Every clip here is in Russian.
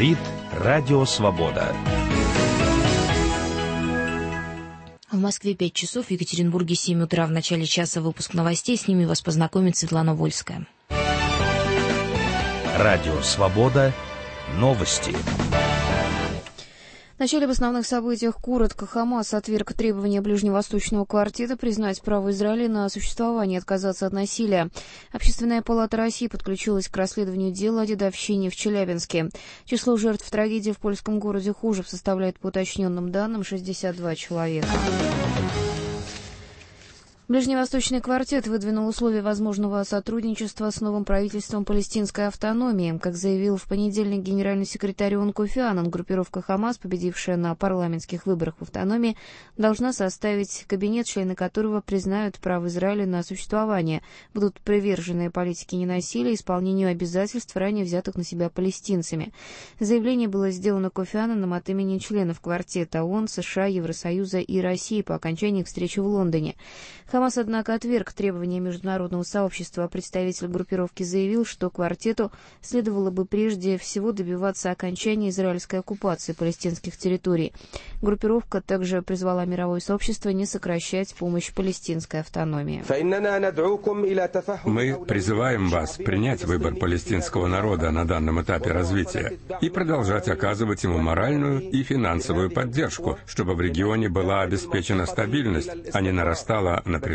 Говорит Радио Свобода. В Москве 5 часов, в Екатеринбурге 7 утра. В начале часа выпуск новостей. С ними вас познакомит Светлана Вольская. Радио Свобода. Новости. Вначале об основных событиях коротко. ХАМАС отверг требования Ближневосточного квартета признать право Израиля на существование и отказаться от насилия. Общественная палата России подключилась к расследованию дела о дедовщине в Челябинске. Число жертв трагедии в польском городе Хужев составляет, по уточненным данным, 62 человека. Ближневосточный квартет выдвинул условия возможного сотрудничества с новым правительством палестинской автономии. Как заявил в понедельник генеральный секретарь ООН Кофи Аннан, группировка ХАМАС, победившая на парламентских выборах в автономии, должна составить кабинет, члены которого признают право Израиля на существование, будут привержены политике ненасилия и исполнению обязательств, ранее взятых на себя палестинцами. Заявление было сделано Кофи Аннаном от имени членов квартета ООН, США, Евросоюза и России по окончании встречи в Лондоне. ХАМАС, однако, отверг требования международного сообщества. Представитель группировки заявил, что квартету следовало бы прежде всего добиваться окончания израильской оккупации палестинских территорий. Группировка также призвала мировое сообщество не сокращать помощь палестинской автономии. Мы призываем вас принять выбор палестинского народа на данном этапе развития и продолжать оказывать ему моральную и финансовую поддержку, чтобы в регионе была обеспечена стабильность, а не нарастала напряженность.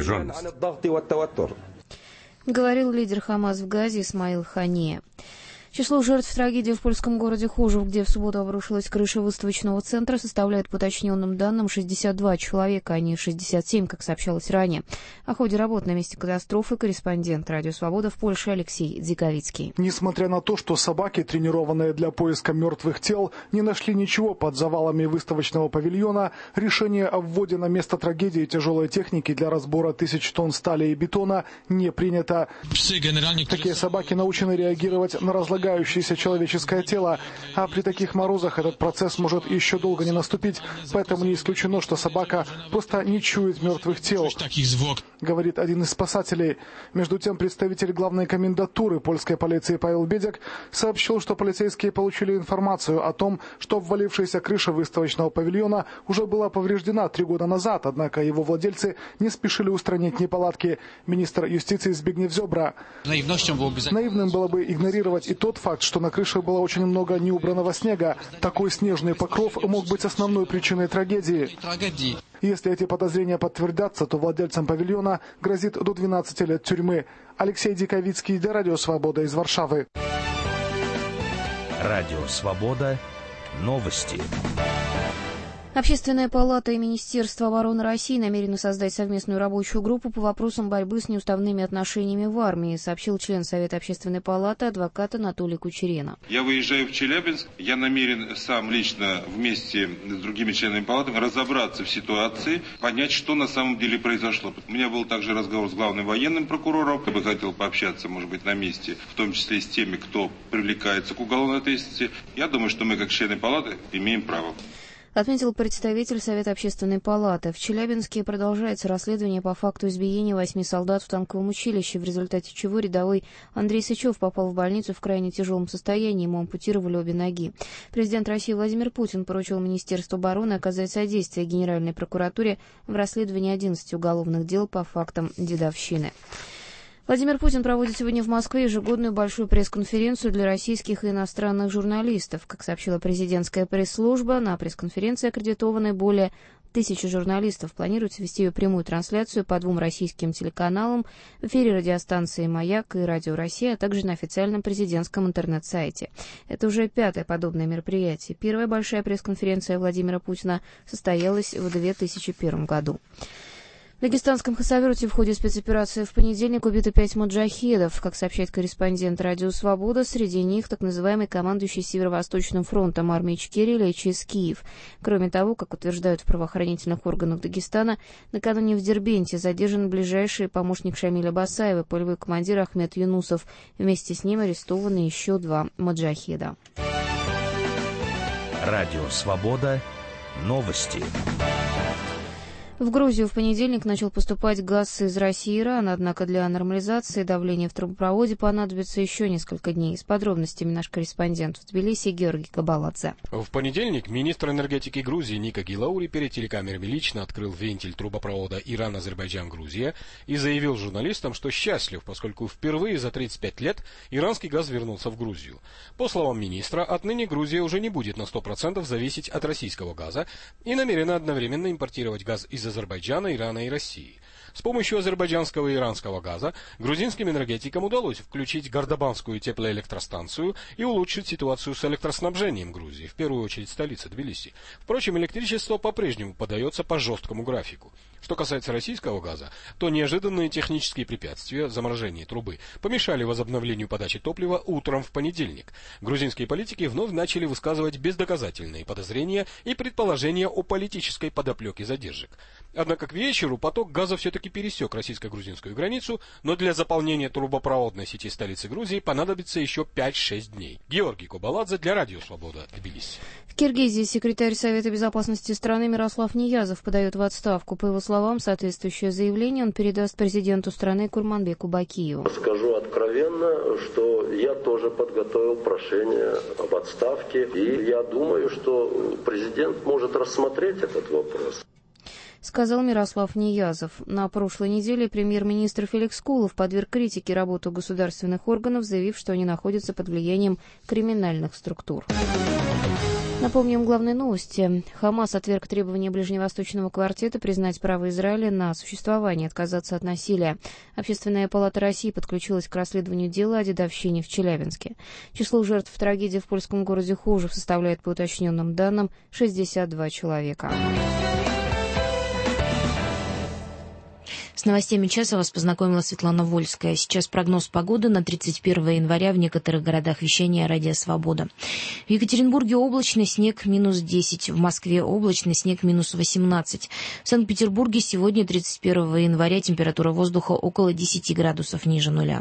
Говорил лидер ХАМАС в Газе Исмаил Хания. Число жертв трагедии в польском городе Хужев, где в субботу обрушилась крыша выставочного центра, составляет, по уточненным данным, 62 человека, а не 67, как сообщалось ранее. О ходе работ на месте катастрофы корреспондент Радио Свобода в Польше Алексей Дзиковицкий. Несмотря на то, что собаки, тренированные для поиска мертвых тел, не нашли ничего под завалами выставочного павильона, решение о вводе на место трагедии тяжелой техники для разбора 1000 тонн стали и бетона не принято. Такие собаки научены реагировать на разлагающееся человеческое тело, а при таких морозах этот процесс может еще долго не наступить, поэтому не исключено, что собака просто не чует мертвых тел, говорит один из спасателей. Между тем, представитель главной комендатуры польской полиции Павел Бедяк сообщил, что полицейские получили информацию о том, что обвалившаяся крыша выставочного павильона уже была повреждена 3 года назад, однако его владельцы не спешили устранить неполадки. Министр юстиции Збигнев Зёбра: наивным было бы игнорировать и тот факт, что на крыше было очень много неубранного снега. Такой снежный покров мог быть основной причиной трагедии. Если эти подозрения подтвердятся, то владельцам павильона грозит до 12 лет тюрьмы. Алексей Диковицкий для Радио Свобода из Варшавы. Радио Свобода. Новости. Общественная палата и Министерство обороны России намерены создать совместную рабочую группу по вопросам борьбы с неуставными отношениями в армии, сообщил член Совета Общественной палаты адвокат Анатолий Кучерена. Я выезжаю в Челябинск. Я намерен сам лично вместе с другими членами палаты разобраться в ситуации, понять, что на самом деле произошло. У меня был также разговор с главным военным прокурором. Я бы хотел пообщаться, может быть, на месте, в том числе и с теми, кто привлекается к уголовной ответственности. Я думаю, что мы, как члены палаты, имеем право. Отметил представитель Совета Общественной палаты. В Челябинске продолжается расследование по факту избиения 8 солдат в танковом училище, в результате чего рядовой Андрей Сычев попал в больницу в крайне тяжелом состоянии, ему ампутировали обе ноги. Президент России Владимир Путин поручил Министерству обороны оказать содействие Генеральной прокуратуре в расследовании 11 уголовных дел по фактам дедовщины. Владимир Путин проводит сегодня в Москве ежегодную большую пресс-конференцию для российских и иностранных журналистов. Как сообщила президентская пресс-служба, на пресс-конференции аккредитованы более 1000 журналистов. Планируется вести ее прямую трансляцию по 2 российским телеканалам, в эфире радиостанции «Маяк» и «Радио Россия», а также на официальном президентском интернет-сайте. Это уже 5-е подобное мероприятие. Первая большая пресс-конференция Владимира Путина состоялась в 2001 году. В дагестанском Хасавюрте в ходе спецоперации в понедельник убито 5 маджахедов. Как сообщает корреспондент Радио Свобода, среди них так называемый командующий Северо-Восточным фронтом армии Ичкерии Ильичис Киев. Кроме того, как утверждают в правоохранительных органах Дагестана, накануне в Дербенте задержан ближайший помощник Шамиля Басаева, полевой командир Ахмед Юнусов. Вместе с ним арестованы еще 2 маджахеда. Радио Свобода. Новости. В Грузию в понедельник начал поступать газ из России и Ирана, однако для нормализации давления в трубопроводе понадобится еще несколько дней. С подробностями наш корреспондент в Тбилиси Георгий Кабаладзе. В понедельник министр энергетики Грузии Ника Гилаури перед телекамерами лично открыл вентиль трубопровода Иран-Азербайджан-Грузия и заявил журналистам, что счастлив, поскольку впервые за 35 лет иранский газ вернулся в Грузию. По словам министра, отныне Грузия уже не будет на 100% зависеть от российского газа и намерена одновременно импортировать газ из Азербайджана, Ирана и России. С помощью азербайджанского и иранского газа грузинским энергетикам удалось включить Гордобанскую теплоэлектростанцию и улучшить ситуацию с электроснабжением Грузии, в первую очередь столицы Тбилиси. Впрочем, электричество по-прежнему подается по жесткому графику. Что касается российского газа, то неожиданные технические препятствия, заморожение трубы, помешали возобновлению подачи топлива утром в понедельник. Грузинские политики вновь начали высказывать бездоказательные подозрения и предположения о политической подоплеке задержек. Однако к вечеру поток газа все-таки пересек российско-грузинскую границу, но для заполнения трубопроводной сети столицы Грузии понадобится еще 5-6 дней. Георгий Кабаладзе для Радио Свобода, Тбилиси. В Киргизии секретарь Совета безопасности страны Мирослав Ниязов подает в отставку. По его словам, соответствующее заявление он передаст президенту страны Курманбеку Бакиеву. Скажу откровенно, что я тоже подготовил прошение об отставке, и я думаю, что президент может рассмотреть этот вопрос. Сказал Мирослав Ниязов. На прошлой неделе премьер-министр Феликс Кулов подверг критике работу государственных органов, заявив, что они находятся под влиянием криминальных структур. Напомним главные новости. Хамас отверг требования Ближневосточного квартета признать право Израиля на существование, отказаться от насилия. Общественная палата России подключилась к расследованию дела о дедовщине в Челябинске. Число жертв трагедии в польском городе Хужев составляет, по уточненным данным, 62 человека. С новостями часа вас познакомила Светлана Вольская. Сейчас прогноз погоды на 31 января в некоторых городах вещания «Радио Свобода». В Екатеринбурге облачно, снег минус 10. В Москве облачно, снег минус 18. В Санкт-Петербурге сегодня, 31 января, температура воздуха около 10 градусов ниже нуля.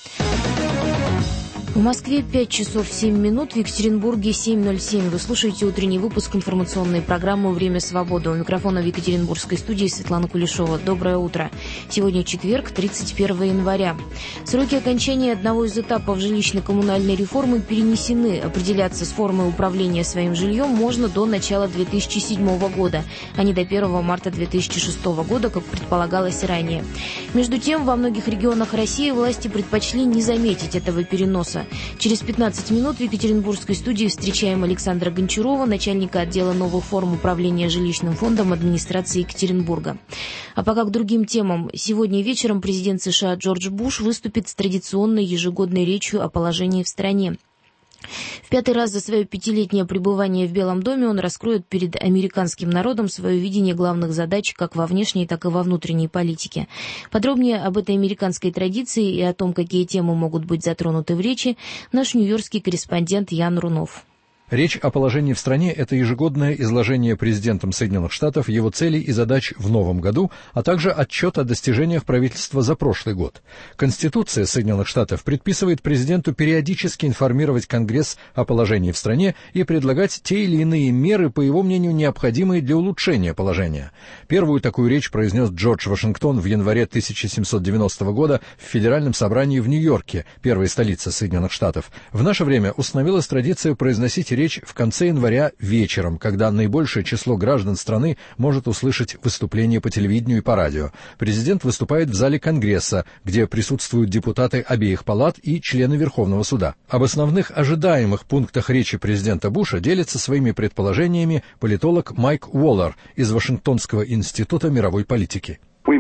В Москве 5 часов 7 минут, в Екатеринбурге 7:07. Вы слушаете утренний выпуск информационной программы «Время свободы». У микрофона в Екатеринбургской студии Светлана Кулешова. Доброе утро. Сегодня четверг, 31 января. Сроки окончания одного из этапов жилищно-коммунальной реформы перенесены. Определяться с формой управления своим жильем можно до начала 2007 года, а не до 1 марта 2006 года, как предполагалось ранее. Между тем, во многих регионах России власти предпочли не заметить этого переноса. Через 15 минут в Екатеринбургской студии встречаем Александра Гончарова, начальника отдела новых форм управления жилищным фондом администрации Екатеринбурга. А пока к другим темам. Сегодня вечером президент США Джордж Буш выступит с традиционной ежегодной речью о положении в стране. В 5-й раз за свое 5-летнее пребывание в Белом доме он раскроет перед американским народом свое видение главных задач как во внешней, так и во внутренней политике. Подробнее об этой американской традиции и о том, какие темы могут быть затронуты в речи, наш нью-йоркский корреспондент Ян Рунов. Речь о положении в стране – это ежегодное изложение президентом Соединенных Штатов его целей и задач в новом году, а также отчет о достижениях правительства за прошлый год. Конституция Соединенных Штатов предписывает президенту периодически информировать Конгресс о положении в стране и предлагать те или иные меры, по его мнению, необходимые для улучшения положения. Первую такую речь произнес Джордж Вашингтон в январе 1790 года в Федеральном собрании в Нью-Йорке, первой столице Соединенных Штатов. В наше время установилась традиция произносить речь в конце января вечером, когда наибольшее число граждан страны может услышать выступления по телевидению и по радио. Президент выступает в зале Конгресса, где присутствуют депутаты обеих палат и члены Верховного суда. Об основных ожидаемых пунктах речи президента Буша делится своими предположениями политолог Майк Уоллер из Вашингтонского института мировой политики.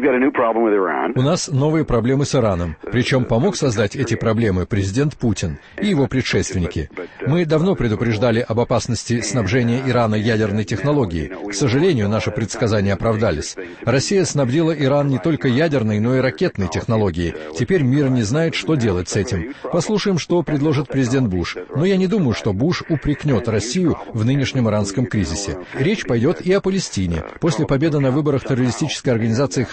У нас новые проблемы с Ираном. Причем помог создать эти проблемы президент Путин и его предшественники. Мы давно предупреждали об опасности снабжения Ирана ядерной технологией. К сожалению, наши предсказания оправдались. Россия снабдила Иран не только ядерной, но и ракетной технологией. Теперь мир не знает, что делать с этим. Послушаем, что предложит президент Буш. Но я не думаю, что Буш упрекнет Россию в нынешнем иранском кризисе. Речь пойдет и о Палестине. После победы на выборах террористической организации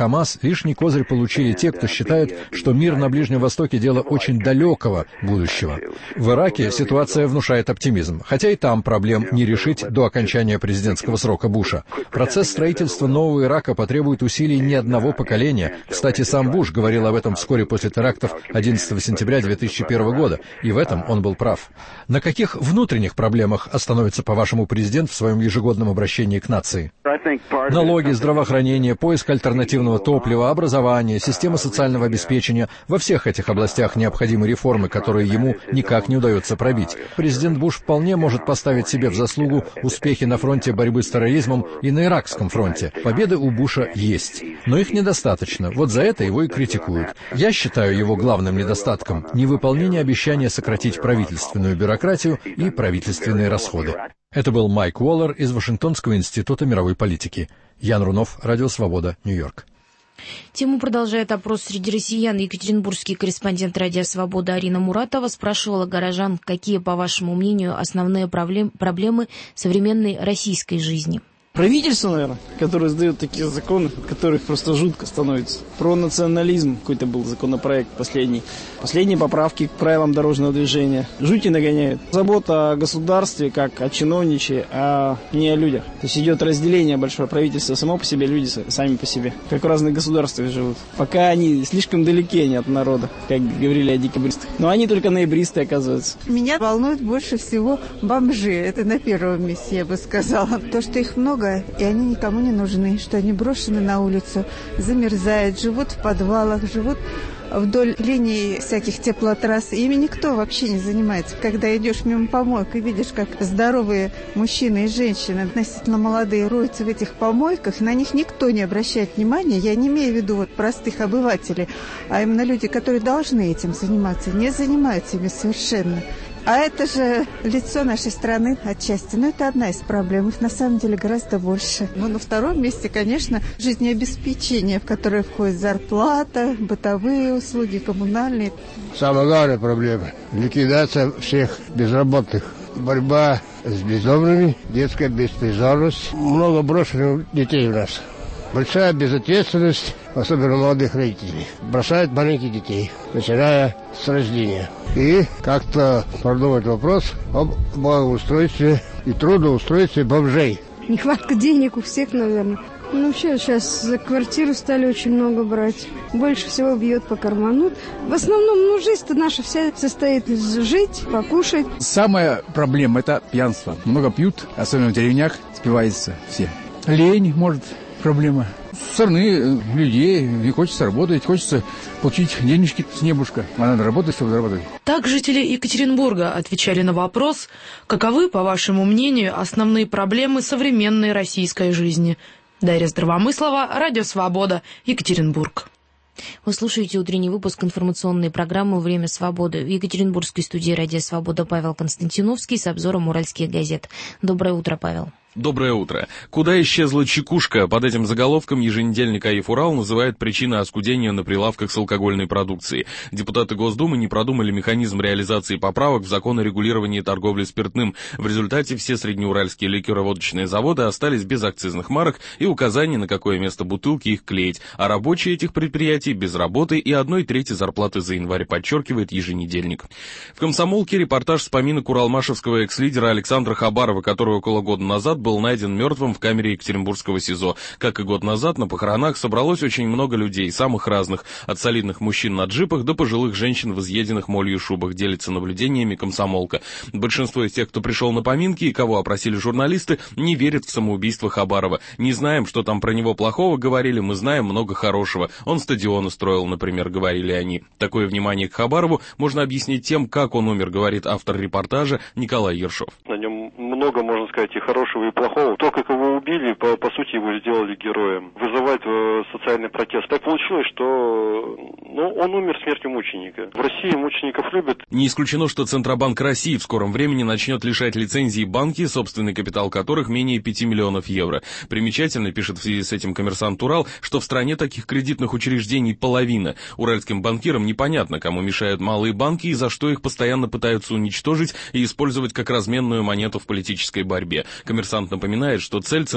Хамас, лишний козырь получили те, кто считает, что мир на Ближнем Востоке – дело очень далекого будущего. В Ираке ситуация внушает оптимизм, хотя и там проблем не решить до окончания президентского срока Буша. Процесс строительства нового Ирака потребует усилий не одного поколения. Кстати, сам Буш говорил об этом вскоре после терактов 11 сентября 2001 года, и в этом он был прав. На каких внутренних проблемах остановится, по-вашему, президент в своем ежегодном обращении к нации? Налоги, здравоохранение, поиск альтернативного топлива, образование, система социального обеспечения. Во всех этих областях необходимы реформы, которые ему никак не удается пробить. Президент Буш вполне может поставить себе в заслугу успехи на фронте борьбы с терроризмом и на иракском фронте. Победы у Буша есть, но их недостаточно. Вот за это его и критикуют. Я считаю его главным недостатком невыполнение обещания сократить правительственную бюрократию и правительственные расходы. Это был Майк Уоллер из Вашингтонского института мировой политики. Ян Рунов, Радио Свобода, Нью-Йорк. Тему продолжает опрос среди россиян. Екатеринбургский корреспондент Радио Свобода Арина Муратова спрашивала горожан, какие, по вашему мнению, основные проблемы современной российской жизни. Правительство, наверное, которое издает такие законы, от которых просто жутко становится. Про национализм какой-то был законопроект последний. Последние поправки к правилам дорожного движения. Жути нагоняют. Забота о государстве, как о чиновничье, а не о людях. То есть идет разделение большое. Правительство само по себе, люди сами по себе. Как в разных государствах живут. Пока они слишком далеки они от народа, как говорили о декабристах. Но они только ноябристы, оказывается. Меня волнует больше всего бомжи. Это на первом месте, я бы сказала. То, что их много, и они никому не нужны, что они брошены на улицу, замерзают, живут в подвалах, живут вдоль линий всяких теплотрасс. Ими никто вообще не занимается. Когда идешь мимо помоек и видишь, как здоровые мужчины и женщины, относительно молодые, роются в этих помойках, на них никто не обращает внимания. Я не имею в виду вот простых обывателей, а именно люди, которые должны этим заниматься, не занимаются ими совершенно. А это же лицо нашей страны отчасти. Но это одна из проблем. Их на самом деле гораздо больше. Но на втором месте, конечно, жизнеобеспечение, в которое входит зарплата, бытовые услуги, коммунальные. Самая главная проблема – ликвидация всех безработных. Борьба с бездомными, детская беспризорность. Много брошенных детей у нас. Большая безответственность, особенно молодых родителей. Бросают маленьких детей, начиная с рождения. И как-то продумать вопрос об благоустройстве и трудоустройстве бомжей. Нехватка денег у всех, наверное. Ну, вообще, сейчас за квартиру стали очень много брать. Больше всего бьет по карману. В основном, жизнь-то наша вся состоит из жить, покушать. Самая проблема – это пьянство. Много пьют, особенно в деревнях, спиваются все. Лень, может, проблема. Со стороны людей не хочется работать, хочется получить денежки с небушка. А надо работать, чтобы заработать. Так жители Екатеринбурга отвечали на вопрос, каковы, по вашему мнению, основные проблемы современной российской жизни. Дарья Здравомыслова, Радио Свобода, Екатеринбург. Вы слушаете утренний выпуск информационной программы «Время свободы». В екатеринбургской студии «Радио Свобода» Павел Константиновский с обзором уральских газет. Доброе утро, Павел. Доброе утро. Куда исчезла чекушка? Под этим заголовком еженедельник АИФ «Урал» называет причины оскудения на прилавках с алкогольной продукцией. Депутаты Госдумы не продумали механизм реализации поправок в закон о регулировании торговли спиртным. В результате все среднеуральские ликероводочные заводы остались без акцизных марок и указаний, на какое место бутылки их клеить, а рабочие этих предприятий без работы и 1/3 зарплаты за январь, подчеркивает еженедельник. В «Комсомолке» репортаж с поминок уралмашевского экс-лидера Александра Хабарова, который около года назад был найден мертвым в камере Екатеринбургского СИЗО. Как и год назад, на похоронах собралось очень много людей, самых разных, от солидных мужчин на джипах до пожилых женщин в изъеденных молью шубах, делится наблюдениями «Комсомолка». Большинство из тех, кто пришел на поминки и кого опросили журналисты, не верят в самоубийство Хабарова. Не знаем, что там про него плохого говорили, мы знаем много хорошего. Он стадион устроил, например, говорили они. Такое внимание к Хабарову можно объяснить тем, как он умер, говорит автор репортажа Николай Ершов. На нем много, можно сказать, и хорошего, и плохого. То, как его убили, по сути, его сделали героем. Вызывает социальный протест. Так получилось, что он умер смертью мученика. В России мучеников любят. Не исключено, что Центробанк России в скором времени начнет лишать лицензии банки, собственный капитал которых менее 5 миллионов евро. Примечательно, пишет в связи с этим «Коммерсант Урал», что в стране таких кредитных учреждений половина. Уральским банкирам непонятно, кому мешают малые банки и за что их постоянно пытаются уничтожить и использовать как разменную монету в политической борьбе. «Коммерсант» напоминает, что цель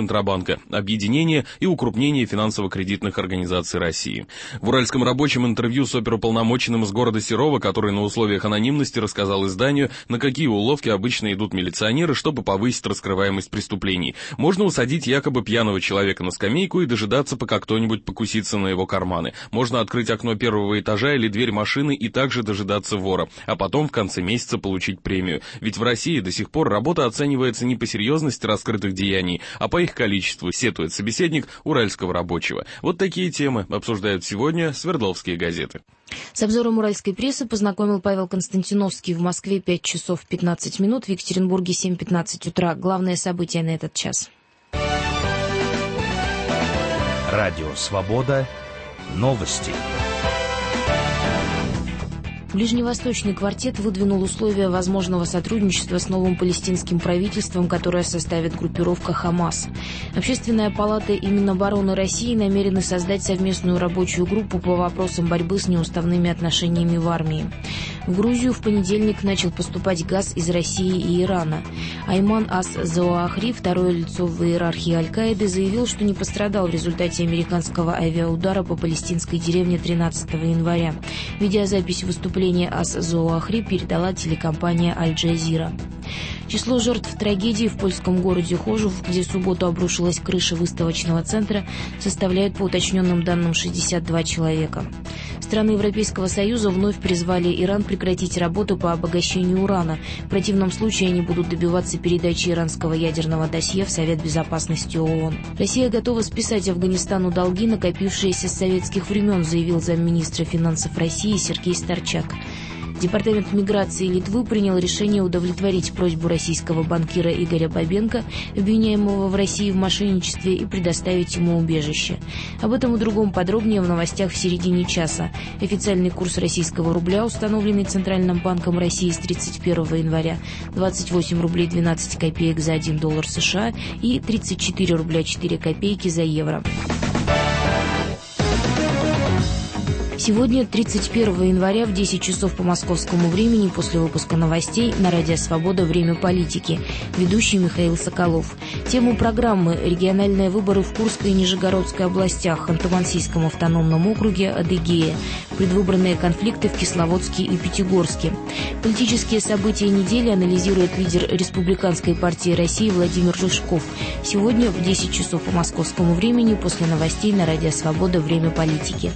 Центробанка, объединение и укрупнение финансово-кредитных организаций России. В «Уральском рабочем» интервью с оперуполномоченным из города Серова, который на условиях анонимности рассказал изданию, на какие уловки обычно идут милиционеры, чтобы повысить раскрываемость преступлений. Можно усадить якобы пьяного человека на скамейку и дожидаться, пока кто-нибудь покусится на его карманы. Можно открыть окно первого этажа или дверь машины и также дожидаться вора, а потом в конце месяца получить премию. Ведь в России до сих пор работа оценивается не по серьезности раскрытых деяний, а по их количеству, сетует собеседник «Уральского рабочего». Вот такие темы обсуждают сегодня Свердловские газеты. С обзором уральской прессы познакомил Павел Константиновский. В Москве 5 часов 15 минут, в Екатеринбурге 7:15 утра. Главные события на этот час. Радио «Свобода». Новости. Ближневосточный квартет выдвинул условия возможного сотрудничества с новым палестинским правительством, которое составит группировка «Хамас». Общественная палата и Минобороны России намерены создать совместную рабочую группу по вопросам борьбы с неуставными отношениями в армии. В Грузию в понедельник начал поступать газ из России и Ирана. Айман ас-Зоахри, второе лицо в иерархии Аль-Каиды, заявил, что не пострадал в результате американского авиаудара по палестинской деревне 13 января. Видеозапись выступления ас-Зоахри передала телекомпания Аль-Джазира. Число жертв трагедии в польском городе Хожув, где в субботу обрушилась крыша выставочного центра, составляет по уточненным данным 62 человека. Страны Европейского Союза вновь призвали Иран прекратить работу по обогащению урана. В противном случае они будут добиваться передачи иранского ядерного досье в Совет Безопасности ООН. Россия готова списать Афганистану долги, накопившиеся с советских времен, заявил замминистра финансов России Сергей Старчак. Департамент миграции Литвы принял решение удовлетворить просьбу российского банкира Игоря Бабенко, обвиняемого в России в мошенничестве, и предоставить ему убежище. Об этом и другом подробнее в новостях в середине часа. Официальный курс российского рубля, установленный Центральным банком России с 31 января, 28 рублей 12 копеек за 1 доллар США и 34 рубля 4 копейки за евро. Сегодня, 31 января, в 10 часов по московскому времени, после выпуска новостей на Радио «Свобода. Время политики». Ведущий Михаил Соколов. Тему программы: региональные выборы в Курской и Нижегородской областях, Ханты-Мансийском автономном округе, Адыгее, предвыборные конфликты в Кисловодске и Пятигорске. Политические события недели анализирует лидер Республиканской партии России Владимир Рыжков. Сегодня в 10 часов по московскому времени, после новостей на Радио «Свобода. Время политики».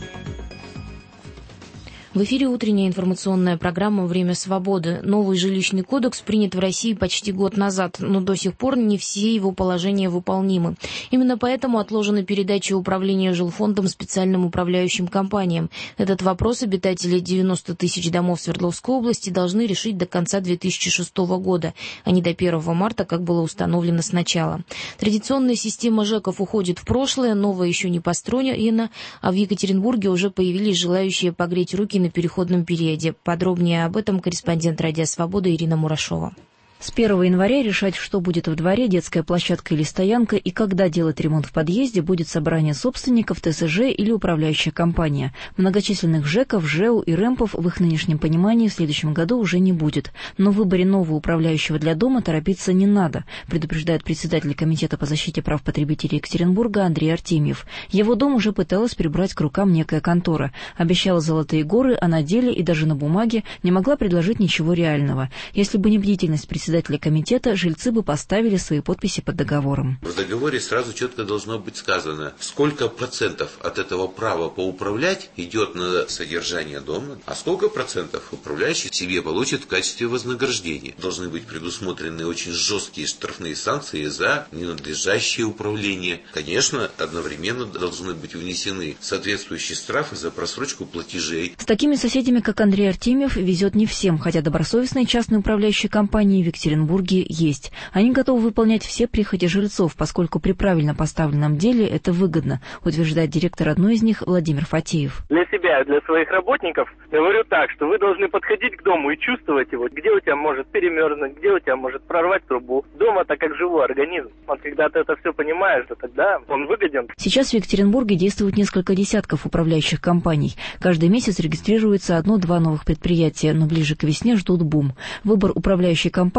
В эфире утренняя информационная программа «Время свободы». Новый жилищный кодекс принят в России почти год назад, но до сих пор не все его положения выполнимы. Именно поэтому отложена передача управления жилфондом специальным управляющим компаниям. Этот вопрос обитатели 90 тысяч домов Свердловской области должны решить до конца 2006 года, а не до 1 марта, как было установлено сначала. Традиционная система ЖЭКов уходит в прошлое, новая еще не построена, а в Екатеринбурге уже появились желающие погреть руки на переходном периоде. Подробнее об этом корреспондент Радио «Свобода» Ирина Мурашова. С 1 января решать, что будет во дворе, детская площадка или стоянка, и когда делать ремонт в подъезде, будет собрание собственников, ТСЖ или управляющая компания. Многочисленных ЖЭКов, ЖЭУ и РЭМПов в их нынешнем понимании в следующем году уже не будет. Но в выборе нового управляющего для дома торопиться не надо, предупреждает председатель Комитета по защите прав потребителей Екатеринбурга Андрей Артемьев. Его дом уже пыталась прибрать к рукам некая контора. Обещала золотые горы, а на деле и даже на бумаге не могла предложить ничего реального. Если бы не бдительность председателя комитета, жильцы бы поставили свои подписи под договором. В договоре сразу четко должно быть сказано, сколько процентов от этого права поуправлять идет на содержание дома, а сколько процентов управляющий себе получит в качестве вознаграждения. Должны быть предусмотрены очень жесткие штрафные санкции за ненадлежащее управление. Конечно, одновременно должны быть внесены соответствующие штрафы за просрочку платежей. С такими соседями, как Андрей Артемьев, везет не всем, хотя добросовестные частные управляющие компании в Екатеринбурге есть. Они готовы выполнять все прихоти жильцов, поскольку при правильно поставленном деле это выгодно, утверждает директор одной из них Владимир Фатеев. Для себя, для своих работников говорю так, что вы должны подходить к дому и чувствовать его, где у тебя может перемерзнуть, где у тебя может прорвать трубу. Дома-то как живой организм. Вот когда ты это все понимаешь, то тогда он выгоден. Сейчас в Екатеринбурге действует несколько десятков управляющих компаний. Каждый месяц регистрируется 1-2 новых предприятия, но ближе к весне ждут бум. Выбор управляющей компании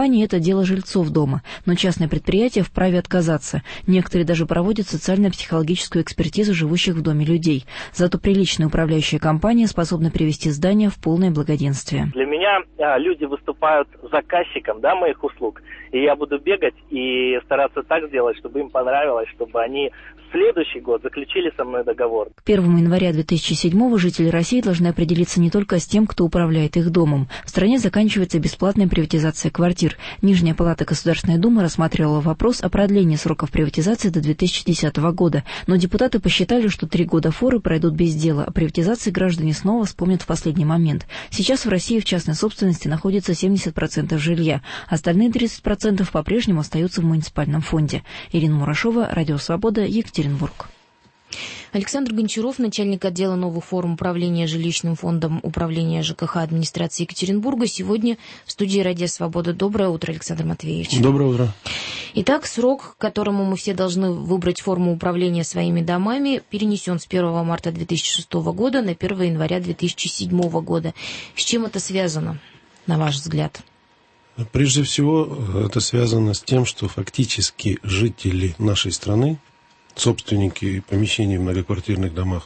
компании – это дело жильцов дома, но частные предприятия вправе отказаться. Некоторые даже проводят социально-психологическую экспертизу живущих в доме людей. Зато приличная управляющая компания способна привести здание в полное благоденствие. Для меня люди выступают заказчиком, моих услуг. И я буду бегать и стараться так сделать, чтобы им понравилось, чтобы они в следующий год заключили со мной договор. К 1 января 2007-го жители России должны определиться не только с тем, кто управляет их домом. В стране заканчивается бесплатная приватизация квартир. Нижняя палата Государственной Думы рассматривала вопрос о продлении сроков приватизации до 2010 года. Но депутаты посчитали, что 3 года форы пройдут без дела, а приватизации граждане снова вспомнят в последний момент. Сейчас в России в частной собственности находится 70% жилья. Остальные 30% по-прежнему остаются в муниципальном фонде. Ирина Мурашова, Радио Свобода, Екатеринбург. Александр Гончаров, начальник отдела новых форм управления жилищным фондом управления ЖКХ администрации Екатеринбурга, сегодня в студии Радио Свобода. Доброе утро, Александр Матвеевич. Доброе утро. Итак, срок, к которому мы все должны выбрать форму управления своими домами, перенесен с 1 марта 2006 года на 1 января 2007 года. С чем это связано, на ваш взгляд? Прежде всего, это связано с тем, что фактически жители нашей страны, собственники помещений в многоквартирных домах,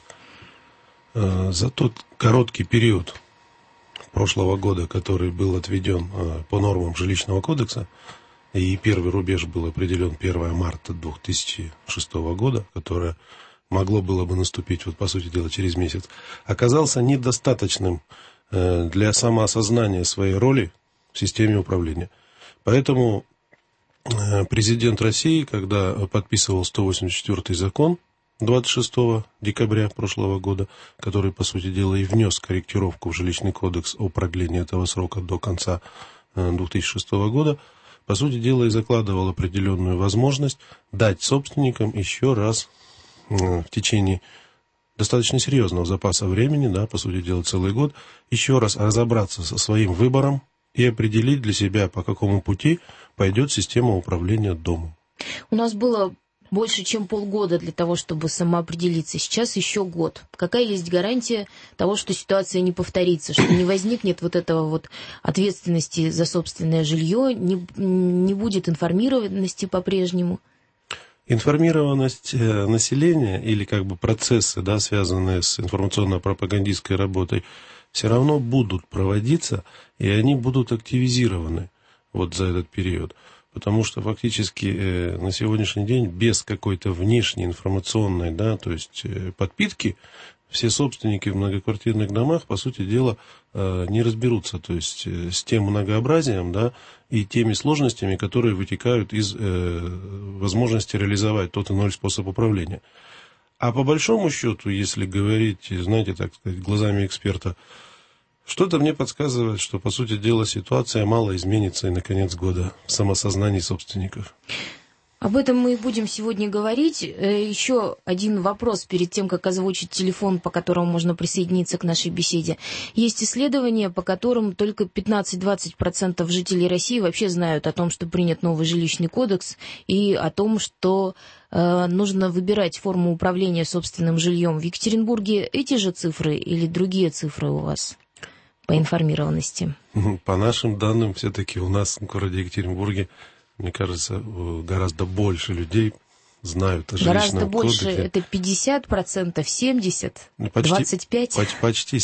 за тот короткий период прошлого года, который был отведен по нормам жилищного кодекса, и первый рубеж был определен 1 марта 2006 года, которое могло было бы наступить, по сути дела, через месяц, оказался недостаточным для самоосознания своей роли в системе управления. Поэтому президент России, когда подписывал 184-й закон 26 декабря прошлого года, который, по сути дела, и внес корректировку в жилищный кодекс о продлении этого срока до конца 2006 года, по сути дела, и закладывал определенную возможность дать собственникам еще раз в течение достаточно серьезного запаса времени, по сути дела, целый год, еще раз разобраться со своим выбором и определить для себя, по какому пути пойдет система управления домом. У нас было больше, чем полгода для того, чтобы самоопределиться. Сейчас еще год. Какая есть гарантия того, что ситуация не повторится, что не возникнет этого ответственности за собственное жилье, не будет информированности по-прежнему? Информированность населения или процессы, связанные с информационно-пропагандистской работой, все равно будут проводиться, и они будут активизированы за этот период. Потому что фактически на сегодняшний день без какой-то внешней информационной, то есть подпитки, все собственники в многоквартирных домах, по сути дела, не разберутся, то есть с тем многообразием, и теми сложностями, которые вытекают из возможности реализовать тот или иной способ управления. А по большому счету, если говорить, глазами эксперта, что-то мне подсказывает, что, по сути дела, ситуация мало изменится и на конец года в самосознании собственников. Об этом мы и будем сегодня говорить. Еще один вопрос перед тем, как озвучить телефон, по которому можно присоединиться к нашей беседе. Есть исследования, по которым только 15-20% жителей России вообще знают о том, что принят новый жилищный кодекс, и о том, что нужно выбирать форму управления собственным жильем. В Екатеринбурге эти же цифры или другие цифры у вас по информированности? По нашим данным, все-таки у нас в городе Екатеринбурге, мне кажется, гораздо больше людей знают о жилищном кодексе. Гораздо больше, это 50%, 70%, 25%? Почти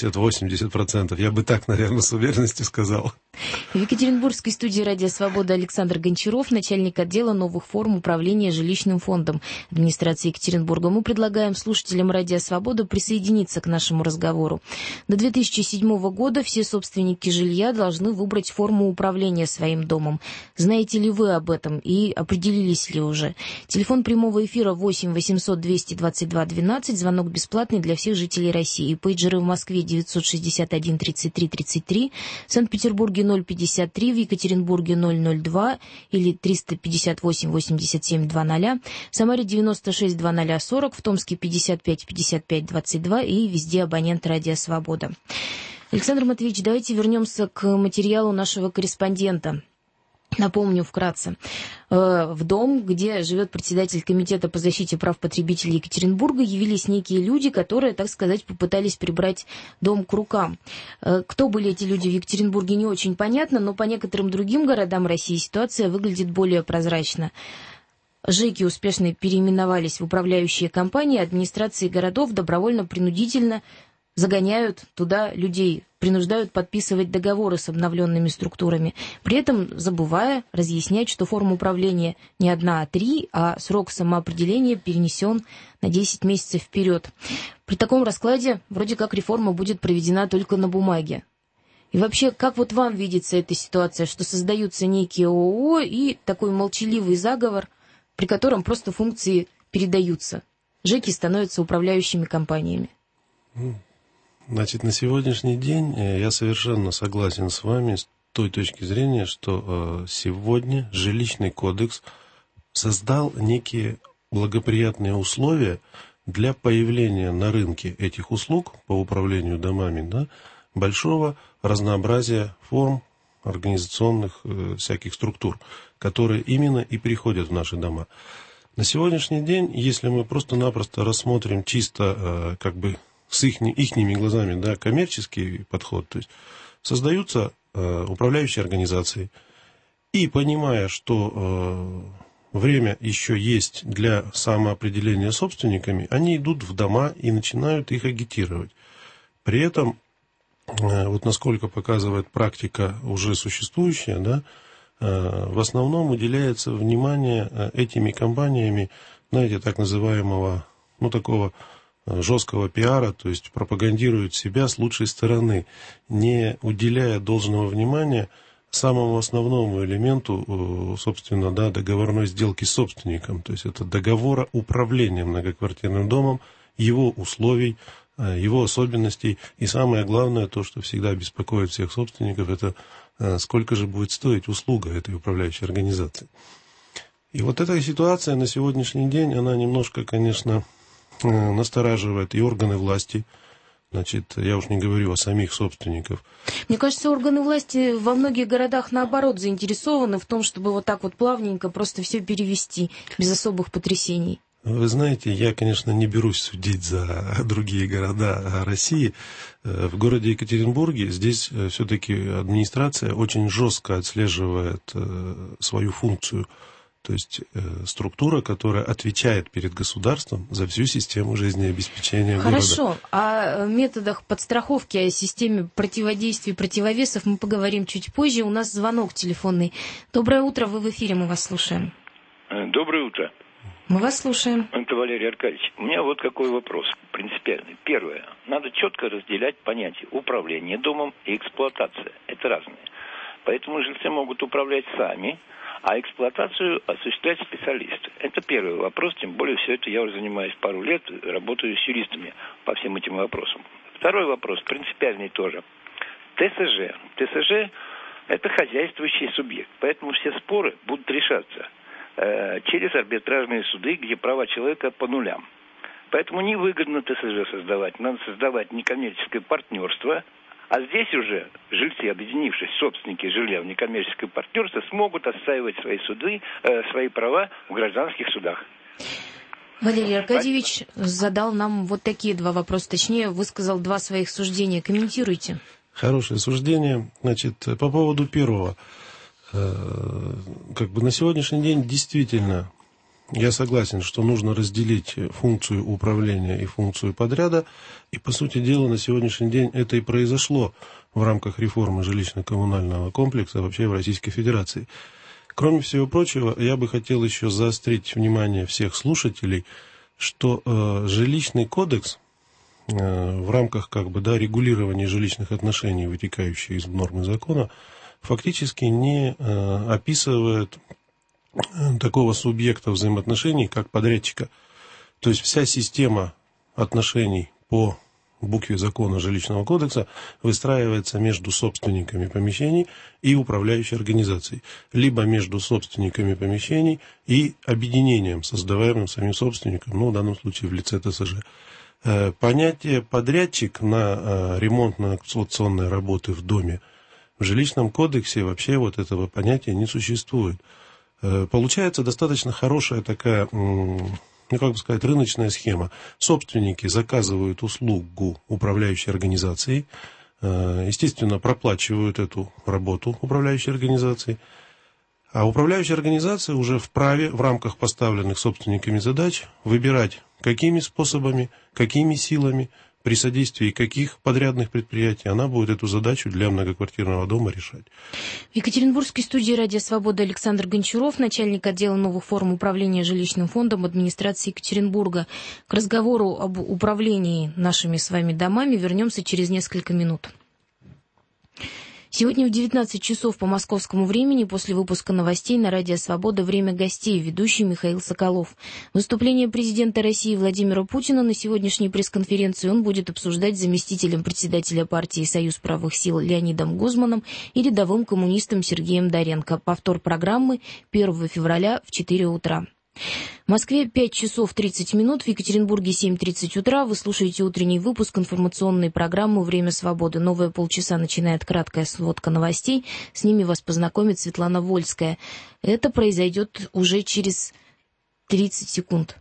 70-80%. Я бы так, наверное, с уверенностью сказал. В Екатеринбургской студии «Радио Свобода» Александр Гончаров, начальник отдела новых форм управления жилищным фондом администрации Екатеринбурга. Мы предлагаем слушателям «Радио Свобода» присоединиться к нашему разговору. До 2007 года все собственники жилья должны выбрать форму управления своим домом. Знаете ли вы об этом и определились ли уже? Телефон прямого эфира 8 800 222 12, звонок бесплатный для всех жителей России. Пейджеры в Москве 961 33 33, в Санкт-Петербурге 053, в Екатеринбурге 002 или 358 87 00, в Самаре 96 2040, в Томске 55 55 22 и везде абонент «Радио Свобода». Александр Матвеевич, давайте вернемся к материалу нашего корреспондента. Напомню вкратце. В дом, где живет председатель комитета по защите прав потребителей Екатеринбурга, явились некие люди, которые, так сказать, попытались прибрать дом к рукам. Кто были эти люди в Екатеринбурге, не очень понятно, но по некоторым другим городам России ситуация выглядит более прозрачно. ЖЭКи успешно переименовались в управляющие компании, администрации городов добровольно-принудительно загоняют туда людей, принуждают подписывать договоры с обновленными структурами, при этом забывая разъяснять, что форма управления не 1, а 3, а срок самоопределения перенесен на 10 месяцев вперед. При таком раскладе вроде как реформа будет проведена только на бумаге. И вообще, как вот вам видится эта ситуация, что создаются некие ООО и такой молчаливый заговор, при котором просто функции передаются? ЖЭКи становятся управляющими компаниями. Значит, на сегодняшний день я совершенно согласен с вами с той точки зрения, что сегодня жилищный кодекс создал некие благоприятные условия для появления на рынке этих услуг по управлению домами, да, большого разнообразия форм организационных всяких структур, которые именно и приходят в наши дома. На сегодняшний день, если мы просто-напросто рассмотрим чисто как бы с ихними глазами, да, коммерческий подход, то есть создаются управляющие организации, и понимая, что время еще есть для самоопределения собственниками, они идут в дома и начинают их агитировать. При этом, вот насколько показывает практика уже существующая, да, в основном уделяется внимание этими компаниями, знаете, так называемого, такого жесткого пиара, то есть пропагандируют себя с лучшей стороны, не уделяя должного внимания самому основному элементу, собственно, да, договорной сделки с собственником, то есть это договора управления многоквартирным домом, его условий, его особенностей, и самое главное, то, что всегда беспокоит всех собственников, это сколько же будет стоить услуга этой управляющей организации. И вот эта ситуация на сегодняшний день, она немножко, конечно, настораживает и органы власти. Значит, я уж не говорю о самих собственников. Мне кажется, органы власти во многих городах, наоборот, заинтересованы в том, чтобы вот так вот плавненько просто все перевести, без особых потрясений. Вы знаете, я, конечно, не берусь судить за другие города России. В городе Екатеринбурге здесь все-таки администрация очень жестко отслеживает свою функцию. То есть структура, которая отвечает перед государством за всю систему жизнеобеспечения города. Хорошо. О методах подстраховки, о системе противодействий, противовесов мы поговорим чуть позже. У нас звонок телефонный. Доброе утро, вы в эфире, мы вас слушаем. Доброе утро. Мы вас слушаем. Это Валерий Аркадьевич. У меня вот какой вопрос принципиальный. Первое. Надо четко разделять понятия управление домом и эксплуатация. Это разные. Поэтому жильцы могут управлять сами, а эксплуатацию осуществлять специалисты. Это первый вопрос, тем более все это я уже занимаюсь пару лет, работаю с юристами по всем этим вопросам. Второй вопрос, принципиальный тоже. ТСЖ. ТСЖ – это хозяйствующий субъект, поэтому все споры будут решаться через арбитражные суды, где права человека по нулям. Поэтому невыгодно ТСЖ создавать, надо создавать некоммерческое партнерство. А здесь уже жильцы, объединившись, собственники жилья в некоммерческое партнерство, смогут отстаивать свои права в гражданских судах. Валерий Аркадьевич задал нам вот такие два вопроса, точнее, высказал два своих суждения. Комментируйте. Хорошее суждение. Значит, по поводу первого. На сегодняшний день действительно я согласен, что нужно разделить функцию управления и функцию подряда. И, по сути дела, на сегодняшний день это и произошло в рамках реформы жилищно-коммунального комплекса вообще в Российской Федерации. Кроме всего прочего, я бы хотел еще заострить внимание всех слушателей, что жилищный кодекс в рамках регулирования жилищных отношений, вытекающих из нормы закона, фактически не описывает такого субъекта взаимоотношений, как подрядчика. То есть вся система отношений по букве закона жилищного кодекса выстраивается между собственниками помещений и управляющей организацией, либо между собственниками помещений и объединением, создаваемым самим собственником, в данном случае в лице ТСЖ. Понятие подрядчик на ремонтно-эксплуатационные работы в доме В жилищном кодексе вообще вот этого понятия не существует. Получается достаточно хорошая такая, рыночная схема. Собственники заказывают услугу управляющей организации, естественно, проплачивают эту работу управляющей организации, а управляющая организация уже вправе в рамках поставленных собственниками задач выбирать, какими способами, какими силами, при содействии каких подрядных предприятий она будет эту задачу для многоквартирного дома решать. В Екатеринбургской студии «Радио Свобода» Александр Гончаров, начальник отдела новых форм управления жилищным фондом администрации Екатеринбурга. К разговору об управлении нашими с вами домами вернемся через несколько минут. Сегодня в 19 часов по московскому времени после выпуска новостей на Радио Свобода «Время гостей», ведущий Михаил Соколов. Выступление президента России Владимира Путина на сегодняшней пресс-конференции он будет обсуждать с заместителем председателя партии «Союз правых сил» Леонидом Гозманом и рядовым коммунистом Сергеем Доренко. Повтор программы 1 февраля в 4 утра. В Москве 5 часов 30 минут, в Екатеринбурге 7:30 утра. Вы слушаете утренний выпуск информационной программы «Время свободы». Новые полчаса начинает краткая сводка новостей. С ними вас познакомит Светлана Вольская. Это произойдет уже через 30 секунд.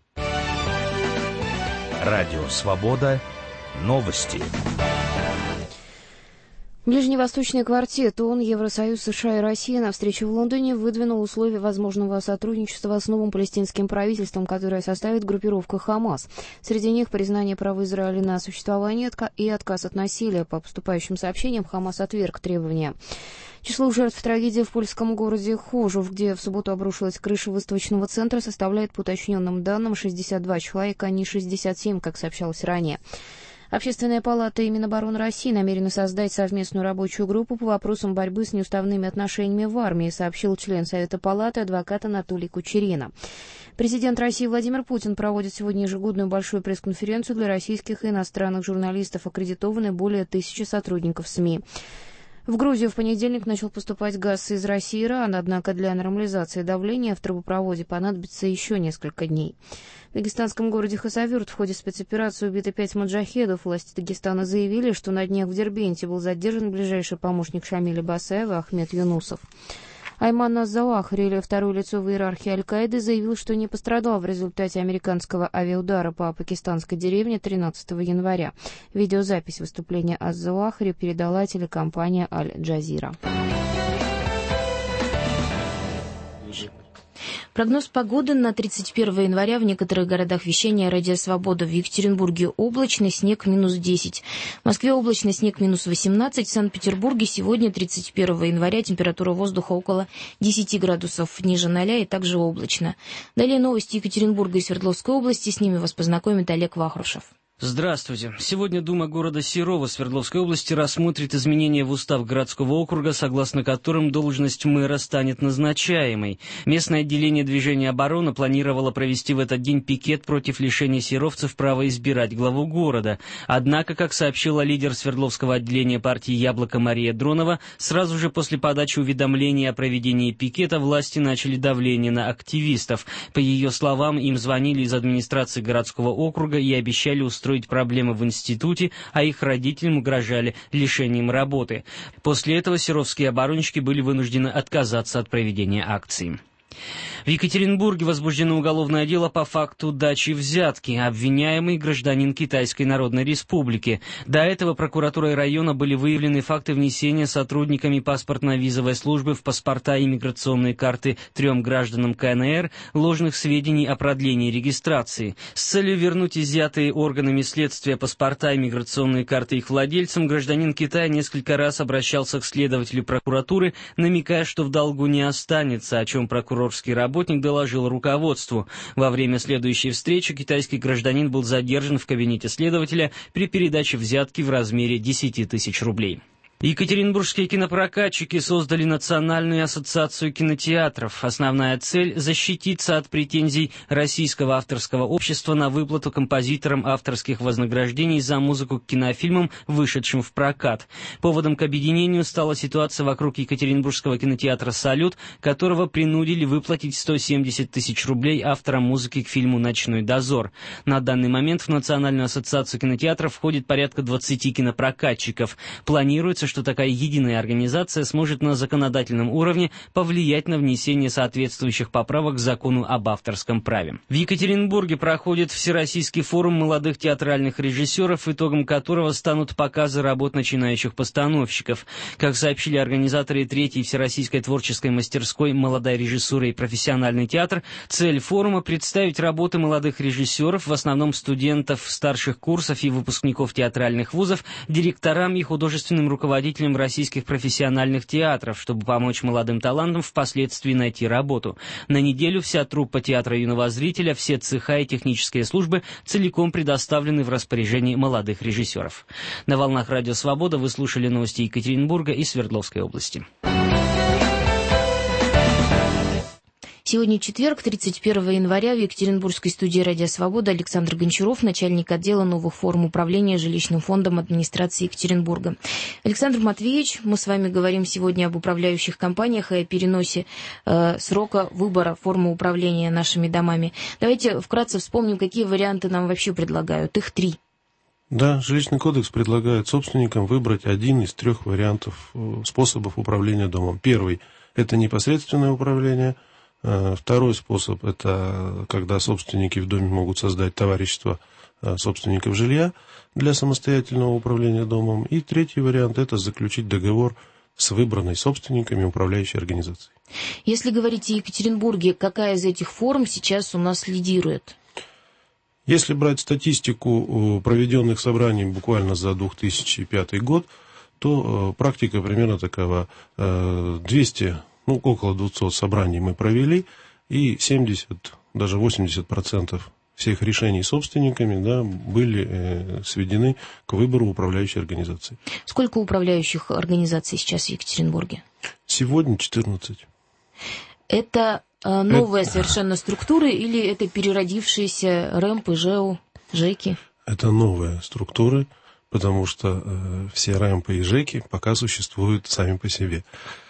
Радио «Свобода». Новости. Ближневосточный квартет ООН, Евросоюз, США и Россия на встрече в Лондоне выдвинул условия возможного сотрудничества с новым палестинским правительством, которое составит группировка «Хамас». Среди них признание права Израиля на существование и отказ от насилия. По поступающим сообщениям, «Хамас» отверг требования. Число жертв трагедии в польском городе Хожув, где в субботу обрушилась крыша выставочного центра, составляет, по уточненным данным, 62 человека, а не 67, как сообщалось ранее. Общественная палата и Минобороны России намерены создать совместную рабочую группу по вопросам борьбы с неуставными отношениями в армии, сообщил член Совета палаты адвокат Анатолий Кучерина. Президент России Владимир Путин проводит сегодня ежегодную большую пресс-конференцию для российских и иностранных журналистов, аккредитованы более 1000 сотрудников СМИ. В Грузию в понедельник начал поступать газ из России и Ирана, однако для нормализации давления в трубопроводе понадобится еще несколько дней. В дагестанском городе Хасавюрт в ходе спецоперации убито 5 маджахедов. Власти Дагестана заявили, что на днях в Дербенте был задержан ближайший помощник Шамиля Басаева Ахмед Юнусов. Айман Аз-Завахри, второе лицо в иерархии Аль-Каиды, заявил, что не пострадал в результате американского авиаудара по пакистанской деревне 13 января. Видеозапись выступления Аз-Завахри передала телекомпания Аль-Джазира. Прогноз погоды на 31 января в некоторых городах вещания «Радио Свобода». В Екатеринбурге облачно, снег -10. В Москве облачно, снег -18. В Санкт-Петербурге сегодня, 31 января, температура воздуха около 10 градусов ниже 0 и также облачно. Далее новости Екатеринбурга и Свердловской области. С ними вас познакомит Олег Вахрушев. Здравствуйте. Сегодня Дума города Серова Свердловской области рассмотрит изменения в устав городского округа, согласно которым должность мэра станет назначаемой. Местное отделение движения «Оборона» планировало провести в этот день пикет против лишения серовцев права избирать главу города. Однако, как сообщила лидер Свердловского отделения партии «Яблоко» Мария Дронова, сразу же после подачи уведомления о проведении пикета власти начали давление на активистов. По ее словам, им звонили из администрации городского округа и обещали устроить проблемы в институте, а их родителям угрожали лишением работы. После этого серовские оборонщики были вынуждены отказаться от проведения акции. В Екатеринбурге возбуждено уголовное дело по факту дачи взятки. Обвиняемый гражданин Китайской Народной Республики. До этого прокуратурой района были выявлены факты внесения сотрудниками паспортно-визовой службы в паспорта и иммиграционные карты 3 гражданам КНР ложных сведений о продлении регистрации. С целью вернуть изъятые органами следствия паспорта и иммиграционные карты их владельцам, гражданин Китая несколько раз обращался к следователю прокуратуры, намекая, что в долгу не останется, о чем прокурорский работник доложил руководству. Во время следующей встречи китайский гражданин был задержан в кабинете следователя при передаче взятки в размере 10 тысяч рублей. Екатеринбургские кинопрокатчики создали Национальную ассоциацию кинотеатров. Основная цель – защититься от претензий Российского авторского общества на выплату композиторам авторских вознаграждений за музыку к кинофильмам, вышедшим в прокат. Поводом к объединению стала ситуация вокруг Екатеринбургского кинотеатра «Салют», которого принудили выплатить 170 тысяч рублей авторам музыки к фильму «Ночной дозор». На данный момент в Национальную ассоциацию кинотеатров входит порядка 20 кинопрокатчиков. Планируется, что такая единая организация сможет на законодательном уровне повлиять на внесение соответствующих поправок к закону об авторском праве. В Екатеринбурге проходит Всероссийский форум молодых театральных режиссеров, итогом которого станут показы работ начинающих постановщиков. Как сообщили организаторы третьей Всероссийской творческой мастерской «Молодая режиссура и профессиональный театр», цель форума – представить работы молодых режиссеров, в основном студентов старших курсов и выпускников театральных вузов, директорам и художественным руководителям российских профессиональных театров, чтобы помочь молодым талантам впоследствии найти работу. На неделю вся труппа театра юного зрителя, все цеха и технические службы целиком предоставлены в распоряжении молодых режиссеров. На волнах Радио Свобода вы слушали новости Екатеринбурга и Свердловской области. Сегодня четверг, 31 января. В Екатеринбургской студии «Радио Свобода» Александр Гончаров, начальник отдела новых форм управления жилищным фондом администрации Екатеринбурга. Александр Матвеевич, мы с вами говорим сегодня об управляющих компаниях и о переносе срока выбора формы управления нашими домами. Давайте вкратце вспомним, какие варианты нам вообще предлагают. Их 3. Да, жилищный кодекс предлагает собственникам выбрать один из 3 вариантов способов управления домом. Первый – это непосредственное управление. Второй способ – это когда собственники в доме могут создать товарищество собственников жилья для самостоятельного управления домом. И третий вариант – это заключить договор с выбранной собственниками управляющей организацией. Если говорить о Екатеринбурге, какая из этих форм сейчас у нас лидирует? Если брать статистику проведенных собраний буквально за 2005 год, то практика примерно такова. 200, около 200 собраний мы провели, и 70, даже 80% всех решений собственниками были сведены к выбору управляющей организации. Сколько управляющих организаций сейчас в Екатеринбурге? Сегодня 14. Это новые совершенно структуры или это переродившиеся РЭМП, ЖЭУ, ЖЭКи? Это новые структуры, потому что все РЭМПы и ЖЭКи пока существуют сами по себе.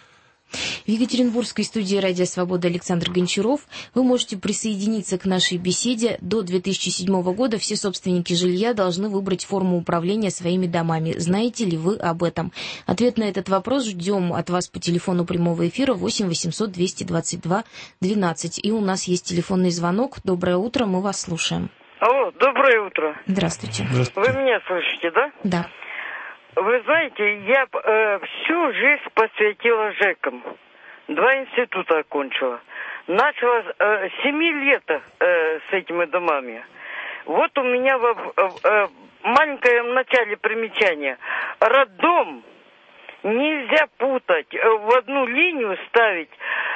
В Екатеринбургской студии «Радио Свобода» Александр Гончаров. Вы можете присоединиться к нашей беседе. До 2007 года все собственники жилья должны выбрать форму управления своими домами. Знаете ли вы об этом? Ответ на этот вопрос ждем от вас по телефону прямого эфира 8 800 222 12. И у нас есть телефонный звонок. Доброе утро, мы вас слушаем. Алло, доброе утро. Здравствуйте. Вы меня слышите, да? Да. Вы знаете, я всю жизнь посвятила ЖЭКам. 2 института окончила. Начала с 7 лет с этими домами. Вот у меня в маленьком начале примечание. Роддом нельзя путать, в одну линию ставить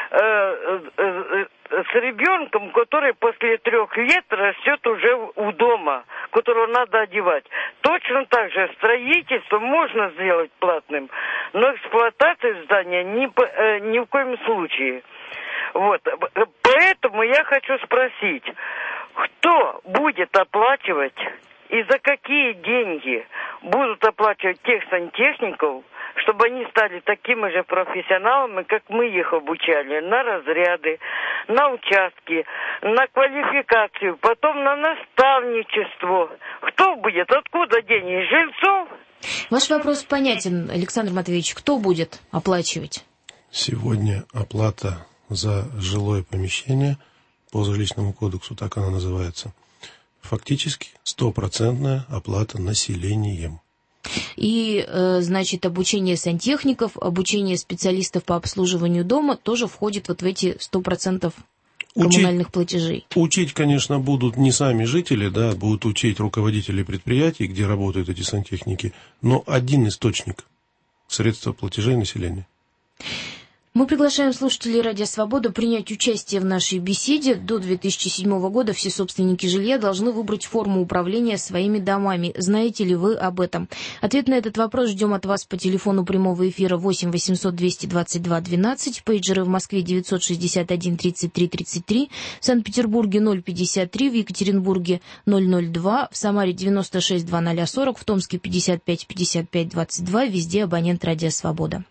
с ребенком, который после 3 лет растет уже у дома, которого надо одевать. Точно так же строительство можно сделать платным, но эксплуатацию здания ни в коем случае. Вот. Поэтому я хочу спросить, кто будет оплачивать и за какие деньги будут оплачивать тех сантехников, чтобы они стали такими же профессионалами, как мы их обучали, на разряды, на участки, на квалификацию, потом на наставничество. Кто будет? Откуда деньги? Жильцов? Ваш вопрос понятен, Александр Матвеевич. Кто будет оплачивать? Сегодня оплата за жилое помещение по жилищному кодексу, так она называется, фактически 100% оплата населением. И, значит, обучение сантехников, обучение специалистов по обслуживанию дома тоже входит вот в эти 100% коммунальных платежей. Учить, конечно, будут не сами жители, да, будут учить руководители предприятий, где работают эти сантехники, но один источник – средства платежей населения. Мы приглашаем слушателей «Радио Свобода» принять участие в нашей беседе. До 2007 года все собственники жилья должны выбрать форму управления своими домами. Знаете ли вы об этом? Ответ на этот вопрос ждем от вас по телефону прямого эфира 8 800 222 12, пейджеры в Москве 961 33 33, в Санкт-Петербурге 053, в Екатеринбурге 002, в Самаре 96 2040, в Томске 55 55 22, везде абонент «Радио Свобода».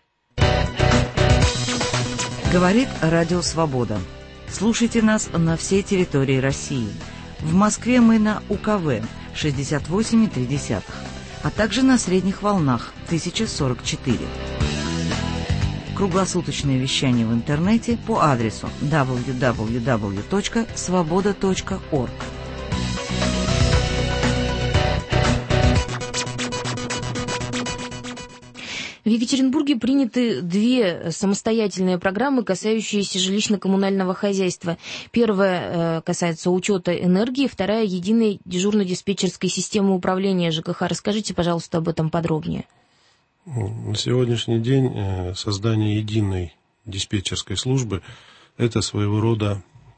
Говорит Радио Свобода. Слушайте нас на всей территории России. В Москве мы на УКВ 68,3. а также на средних волнах 1044. Круглосуточное вещание в интернете по адресу www.svoboda.org. В Екатеринбурге приняты 2 самостоятельные программы, касающиеся жилищно-коммунального хозяйства. Первая касается учета энергии, вторая — единой дежурно-диспетчерской системы управления ЖКХ. Расскажите, пожалуйста, об этом подробнее. На сегодняшний день создание единой диспетчерской службы – это своего рода,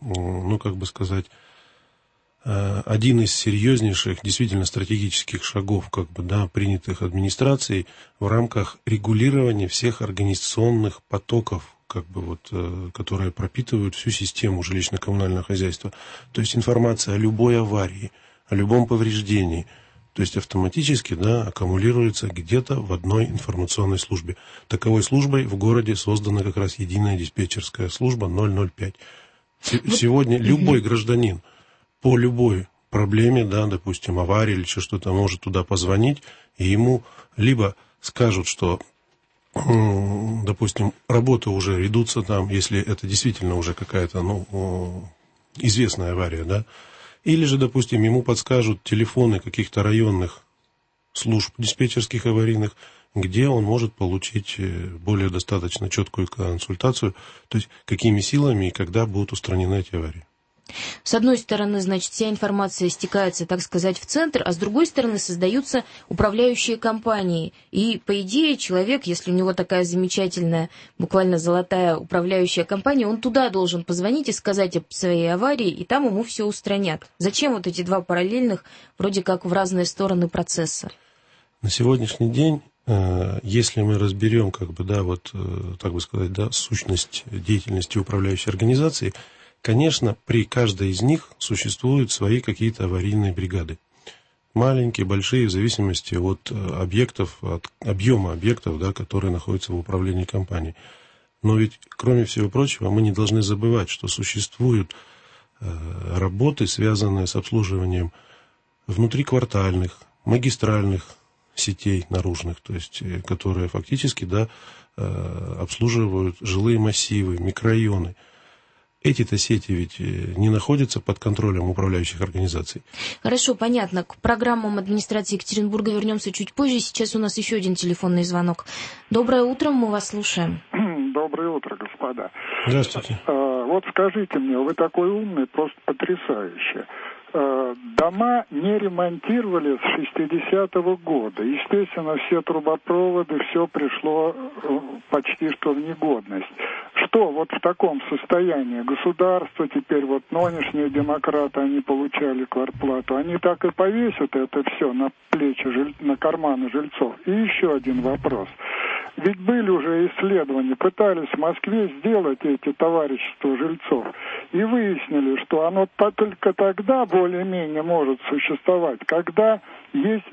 один из серьезнейших, действительно стратегических шагов, принятых администрацией в рамках регулирования всех организационных потоков, которые пропитывают всю систему жилищно-коммунального хозяйства. То есть информация о любой аварии, о любом повреждении, то есть автоматически аккумулируется где-то в одной информационной службе. Таковой службой в городе создана как раз единая диспетчерская служба 005. Сегодня любой гражданин по любой проблеме, допустим, аварии или что-то, может туда позвонить, и ему либо скажут, что, допустим, работы уже ведутся там, если это действительно уже какая-то, известная авария, или же, допустим, ему подскажут телефоны каких-то районных служб диспетчерских аварийных, где он может получить более достаточно четкую консультацию, то есть какими силами и когда будут устранены эти аварии. С одной стороны, значит, вся информация стекается, так сказать, в центр, а с другой стороны создаются управляющие компании. И, по идее, человек, если у него такая замечательная, буквально золотая управляющая компания, он туда должен позвонить и сказать о своей аварии, и там ему все устранят. Зачем вот эти 2 параллельных, вроде как в разные стороны процесса? На сегодняшний день, если мы разберем, сущность деятельности управляющей организации, конечно, при каждой из них существуют свои какие-то аварийные бригады. Маленькие, большие, в зависимости от объектов, от объема объектов, которые находятся в управлении компанией. Но ведь, кроме всего прочего, мы не должны забывать, что существуют работы, связанные с обслуживанием внутриквартальных, магистральных сетей наружных, то есть, которые фактически обслуживают жилые массивы, микрорайоны. Эти-то сети ведь не находятся под контролем управляющих организаций. Хорошо, понятно. К программам администрации Екатеринбурга вернемся чуть позже. Сейчас у нас еще один телефонный звонок. Доброе утро, мы вас слушаем. Доброе утро, господа. Здравствуйте. Вот скажите мне, вы такой умный, просто потрясающе. Дома не ремонтировали с 60-го года. Естественно, все трубопроводы, все пришло почти что в негодность. Что вот в таком состоянии государство, теперь вот нынешние демократы, они получали квартплату, они так и повесят это все на плечи, на карманы жильцов? И еще один вопрос. Ведь были уже исследования, пытались в Москве сделать эти товарищества жильцов, и выяснили, что оно только тогда более-менее может существовать, когда есть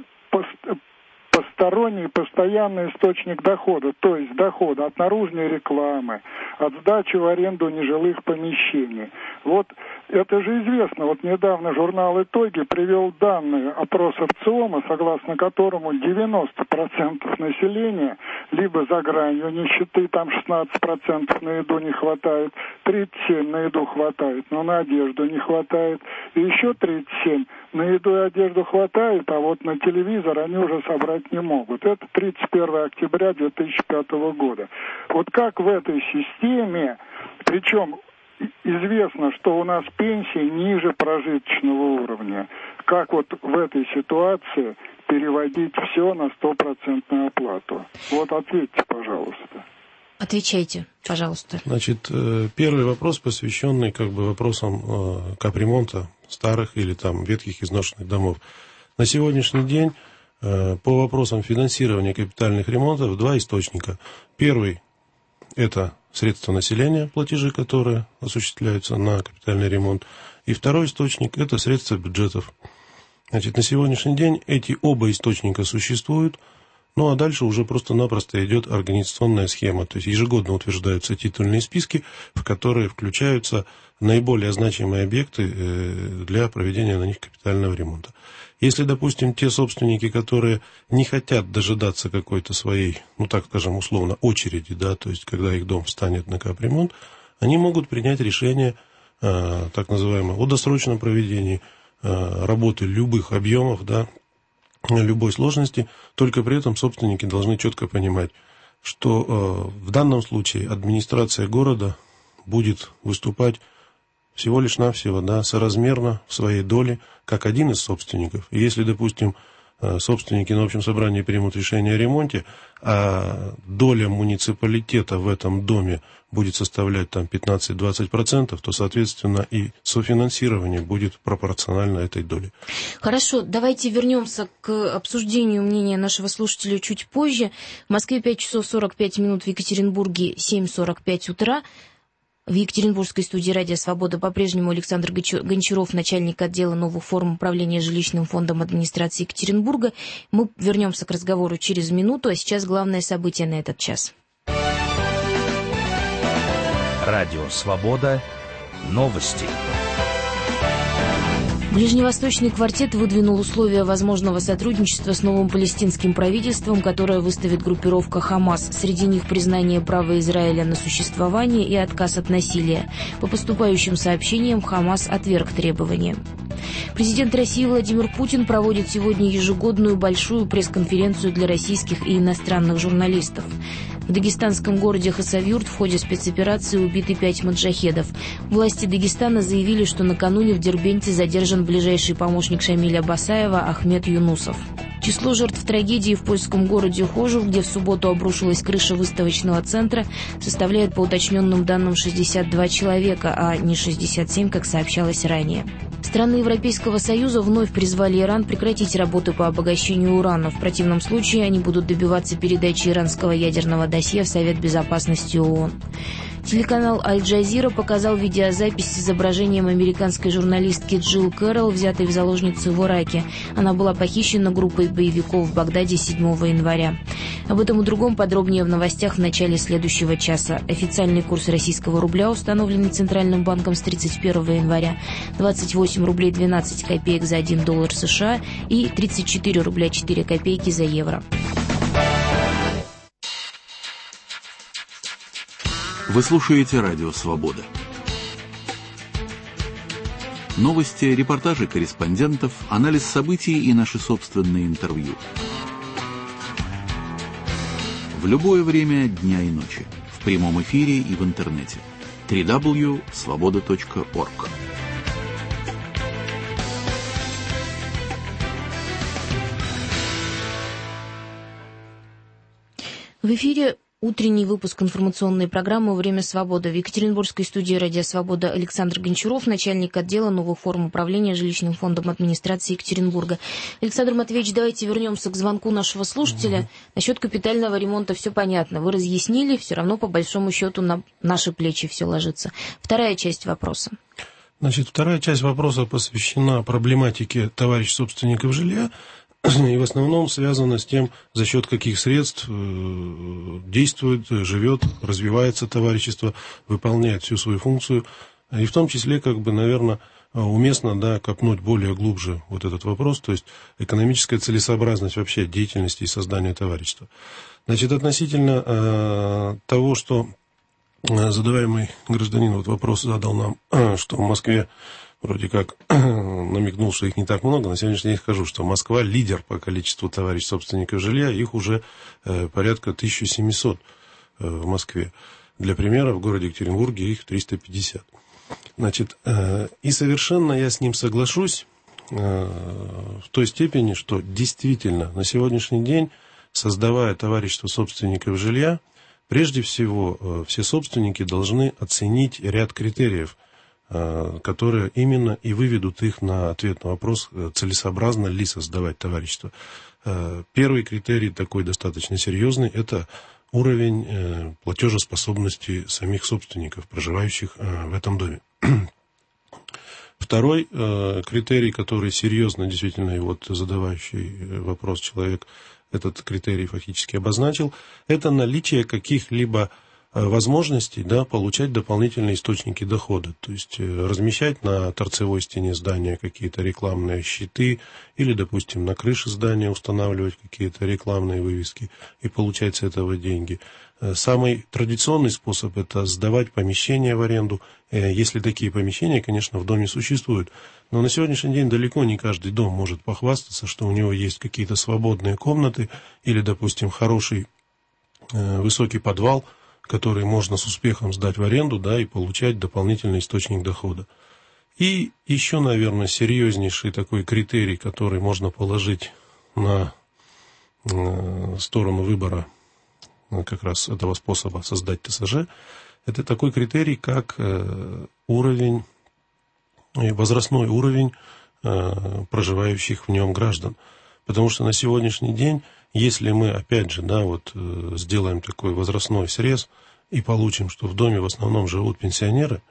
посторонний постоянный источник дохода, то есть дохода от наружной рекламы, от сдачи в аренду нежилых помещений. Вот это же известно. Вот недавно журнал «Итоги» привел данные опроса ВЦИОМа, согласно которому 90% населения либо за гранью нищеты, там 16% на еду не хватает, 37% на еду хватает, но на одежду не хватает, и еще 37% на еду и одежду хватает, а вот на телевизор они уже собрать не могут. Это 31 октября 2005 года. Вот как в этой системе, причем известно, что у нас пенсии ниже прожиточного уровня, как вот в этой ситуации переводить все на 100% оплату? Вот ответьте, пожалуйста. Отвечайте, пожалуйста. Значит, первый вопрос, посвященный вопросам капремонта старых или ветхих изношенных домов. На сегодняшний день по вопросам финансирования капитальных ремонтов 2 источника. Первый – это средства населения, платежи, которые осуществляются на капитальный ремонт. И второй источник – это средства бюджетов. Значит, на сегодняшний день эти оба источника существуют. Ну, а дальше уже просто-напросто идет организационная схема. То есть ежегодно утверждаются титульные списки, в которые включаются наиболее значимые объекты для проведения на них капитального ремонта. Если, допустим, те собственники, которые не хотят дожидаться какой-то своей, ну, так скажем, условно, очереди, да, то есть когда их дом встанет на капремонт, они могут принять решение, так называемое, о досрочном проведении работы любых объемов, да, любой сложности, только при этом собственники должны четко понимать, что в данном случае администрация города будет выступать всего лишь навсего, да, соразмерно в своей доле, как один из собственников. И если, допустим, собственники на общем собрании примут решение о ремонте, а доля муниципалитета в этом доме будет составлять там 15-20%, то, соответственно, и софинансирование будет пропорционально этой доле. Хорошо, давайте вернемся к обсуждению мнения нашего слушателя чуть позже. В Москве 5 часов 45 минут, в Екатеринбурге 7:45 утра. В Екатеринбургской студии «Радио Свобода» по-прежнему Александр Гончаров, начальник отдела новых форм управления жилищным фондом администрации Екатеринбурга. Мы вернемся к разговору через минуту, а сейчас главное событие на этот час. Радио «Свобода». Новости. Ближневосточный квартет выдвинул условия возможного сотрудничества с новым палестинским правительством, которое выставит группировка «Хамас». Среди них признание права Израиля на существование и отказ от насилия. По поступающим сообщениям, «Хамас» отверг требования. Президент России Владимир Путин проводит сегодня ежегодную большую пресс-конференцию для российских и иностранных журналистов. В дагестанском городе Хасавюрт в ходе спецоперации убиты 5 маджахедов. Власти Дагестана заявили, что накануне в Дербенте задержан ближайший помощник Шамиля Басаева Ахмед Юнусов. Число жертв трагедии в польском городе Хожув, где в субботу обрушилась крыша выставочного центра, составляет, по уточненным данным, 62 человека, а не 67, как сообщалось ранее. Страны Европейского Союза вновь призвали Иран прекратить работы по обогащению урана. В противном случае они будут добиваться передачи иранского ядерного досье в Совет Безопасности ООН. Телеканал «Аль-Джазира» показал видеозапись с изображением американской журналистки Джилл Кэрролл, взятой в заложницы в Ираке. Она была похищена группой боевиков в Багдаде 7 января. Об этом и другом подробнее в новостях в начале следующего часа. Официальный курс российского рубля, установленный Центральным банком с 31 января, 28 рублей 12 копеек за 1 доллар США и 34 рубля 4 копейки за евро. Вы слушаете «Радио Свобода». Новости, репортажи корреспондентов, анализ событий и наши собственные интервью. В любое время дня и ночи. В прямом эфире и в интернете. www.svoboda.org. В эфире утренний выпуск информационной программы «Время свободы». В Екатеринбургской студии «Радио Свобода» Александр Гончаров, начальник отдела новых форм управления жилищным фондом администрации Екатеринбурга. Александр Матвеевич, давайте вернемся к звонку нашего слушателя. Насчет капитального ремонта все понятно. Вы разъяснили, все равно по большому счету на наши плечи все ложится. Вторая часть вопроса. Значит, вторая часть вопроса посвящена проблематике товарищ собственников жилья. И в основном связано с тем, за счет каких средств действует, живет, развивается товарищество, выполняет всю свою функцию. И в том числе, наверное, уместно, да, копнуть более глубже вот этот вопрос, то есть экономическая целесообразность вообще деятельности и создания товарищества. Значит, относительно того, что задаваемый гражданин вот вопрос задал нам, что в Москве вроде как намекнул, что их не так много. На сегодняшний день скажу, что Москва лидер по количеству товарищ собственников жилья. Их уже порядка 1700 в Москве. Для примера, в городе Екатеринбурге их 350. Значит, и совершенно я с ним соглашусь в той степени, что действительно на сегодняшний день, создавая товарищество собственников жилья, прежде всего все собственники должны оценить ряд критериев, которые именно и выведут их на ответ на вопрос, целесообразно ли создавать товарищество. Первый критерий, такой достаточно серьезный, это уровень платежеспособности самих собственников, проживающих в этом доме. Второй критерий, который серьезно, действительно, и вот задавающий вопрос человек этот критерий фактически обозначил, это наличие каких-либо возможностей, да, получать дополнительные источники дохода, то есть размещать на торцевой стене здания какие-то рекламные щиты или, допустим, на крыше здания устанавливать какие-то рекламные вывески и получать с этого деньги. Самый традиционный способ – это сдавать помещения в аренду, если такие помещения, конечно, в доме существуют. Но на сегодняшний день далеко не каждый дом может похвастаться, что у него есть какие-то свободные комнаты или, допустим, хороший высокий подвал, который можно с успехом сдать в аренду, да, и получать дополнительный источник дохода. И еще, наверное, серьезнейший такой критерий, который можно положить на сторону выбора как раз этого способа создать ТСЖ, это такой критерий, как уровень, возрастной уровень проживающих в нем граждан. Потому что на сегодняшний день, если мы, опять же, да, вот сделаем такой возрастной срез и получим, что в доме в основном живут пенсионеры,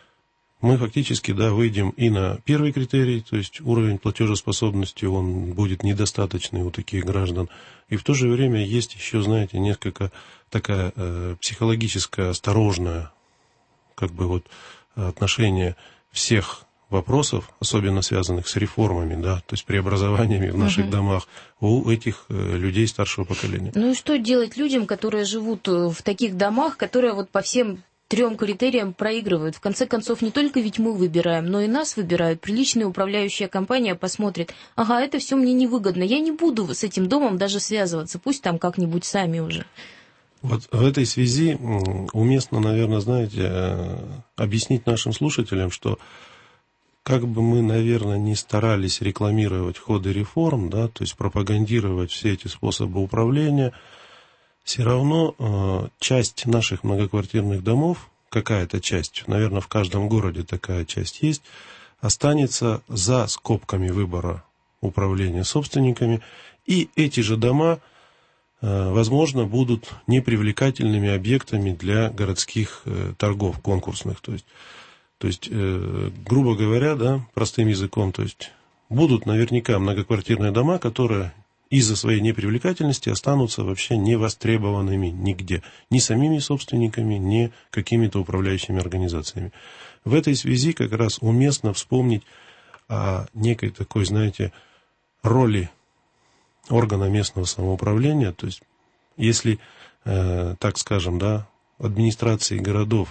мы фактически, да, выйдем и на первый критерий, то есть уровень платежеспособности, он будет недостаточный у таких граждан. И в то же время есть еще, знаете, несколько такая психологическая, осторожная, как бы вот отношение всех вопросов, особенно связанных с реформами, да, то есть преобразованиями в наших домах у этих людей старшего поколения. Ну и что делать людям, которые живут в таких домах, которые вот по всем 3 критериям проигрывают? В конце концов, не только ведь мы выбираем, но и нас выбирают. Приличная управляющая компания посмотрит: ага, это все мне невыгодно, я не буду с этим домом даже связываться, пусть там как-нибудь сами уже. Вот в этой связи уместно, наверное, знаете, объяснить нашим слушателям, что как бы мы, наверное, не старались рекламировать ходы реформ, да, то есть пропагандировать все эти способы управления, все равно часть наших многоквартирных домов, какая-то часть, наверное, в каждом городе такая часть есть, останется за скобками выбора управления собственниками, и эти же дома, возможно, будут непривлекательными объектами для городских торгов конкурсных. То есть, грубо говоря, да, простым языком, то есть будут наверняка многоквартирные дома, которые из-за своей непривлекательности останутся вообще невостребованными нигде, ни самими собственниками, ни какими-то управляющими организациями. В этой связи как раз уместно вспомнить о некой такой, знаете, роли органа местного самоуправления. То есть, если, так скажем, да, администрации городов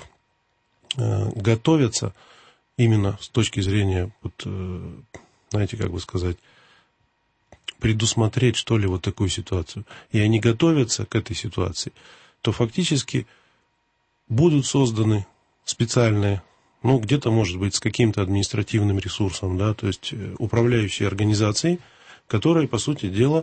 готовятся именно с точки зрения, вот, знаете, как бы сказать, предусмотреть, что ли, вот такую ситуацию, и они готовятся к этой ситуации, то фактически будут созданы специальные, ну, где-то, может быть, с каким-то административным ресурсом, да, то есть управляющие организации, которые, по сути дела,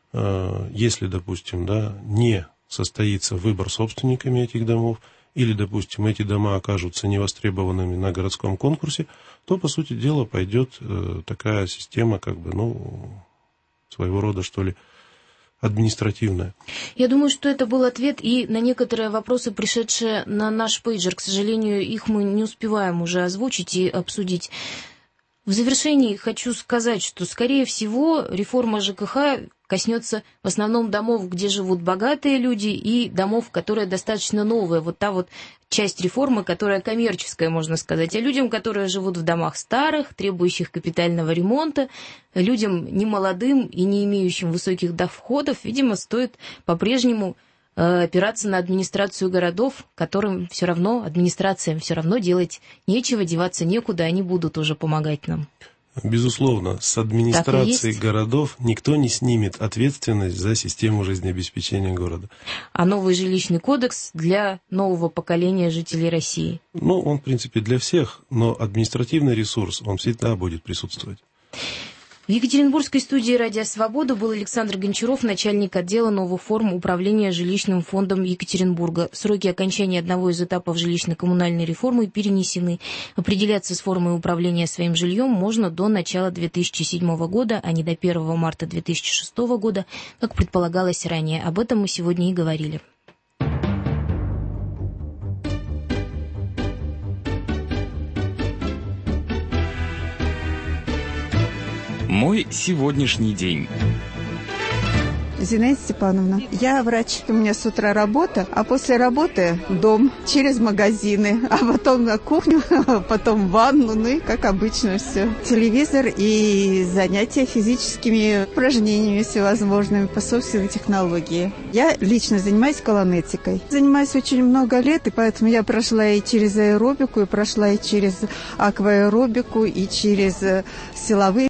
если, допустим, да, не состоится выбор собственниками этих домов, или, допустим, эти дома окажутся невостребованными на городском конкурсе, то, по сути дела, пойдет такая система, как бы, ну, своего рода, что ли, административная. Я думаю, что это был ответ и на некоторые вопросы, пришедшие на наш пейджер. К сожалению, их мы не успеваем уже озвучить и обсудить. В завершении хочу сказать, что, скорее всего, реформа ЖКХ коснется в основном домов, где живут богатые люди, и домов, которые достаточно новые. Вот та вот часть реформы, которая коммерческая, можно сказать. А людям, которые живут в домах старых, требующих капитального ремонта, людям немолодым и не имеющим высоких доходов, видимо, стоит по-прежнему опираться на администрацию городов, которым все равно, администрациям все равно делать нечего, деваться некуда, они будут уже помогать нам. Безусловно, с администрацией городов никто не снимет ответственность за систему жизнеобеспечения города. А новый жилищный кодекс для нового поколения жителей России? Ну, он, в принципе, для всех, но административный ресурс, он всегда будет присутствовать. В Екатеринбургской студии «Радио Свобода» был Александр Гончаров, начальник отдела новых форм управления жилищным фондом Екатеринбурга. Сроки окончания одного из этапов жилищно-коммунальной реформы перенесены. Определяться с формой управления своим жильем можно до начала 2007 года, а не до 1 марта 2006 года, как предполагалось ранее. Об этом мы сегодня и говорили. Мой сегодняшний день. Зинаида Степановна. Я врач. У меня с утра работа, а после работы дом, через магазины, а потом на кухню, потом в ванну, ну и как обычно все. Телевизор и занятия физическими упражнениями всевозможными по собственной технологии. Я лично занимаюсь колонетикой. Занимаюсь очень много лет, и поэтому я прошла и через аэробику, и прошла и через акваэробику, и через силовые.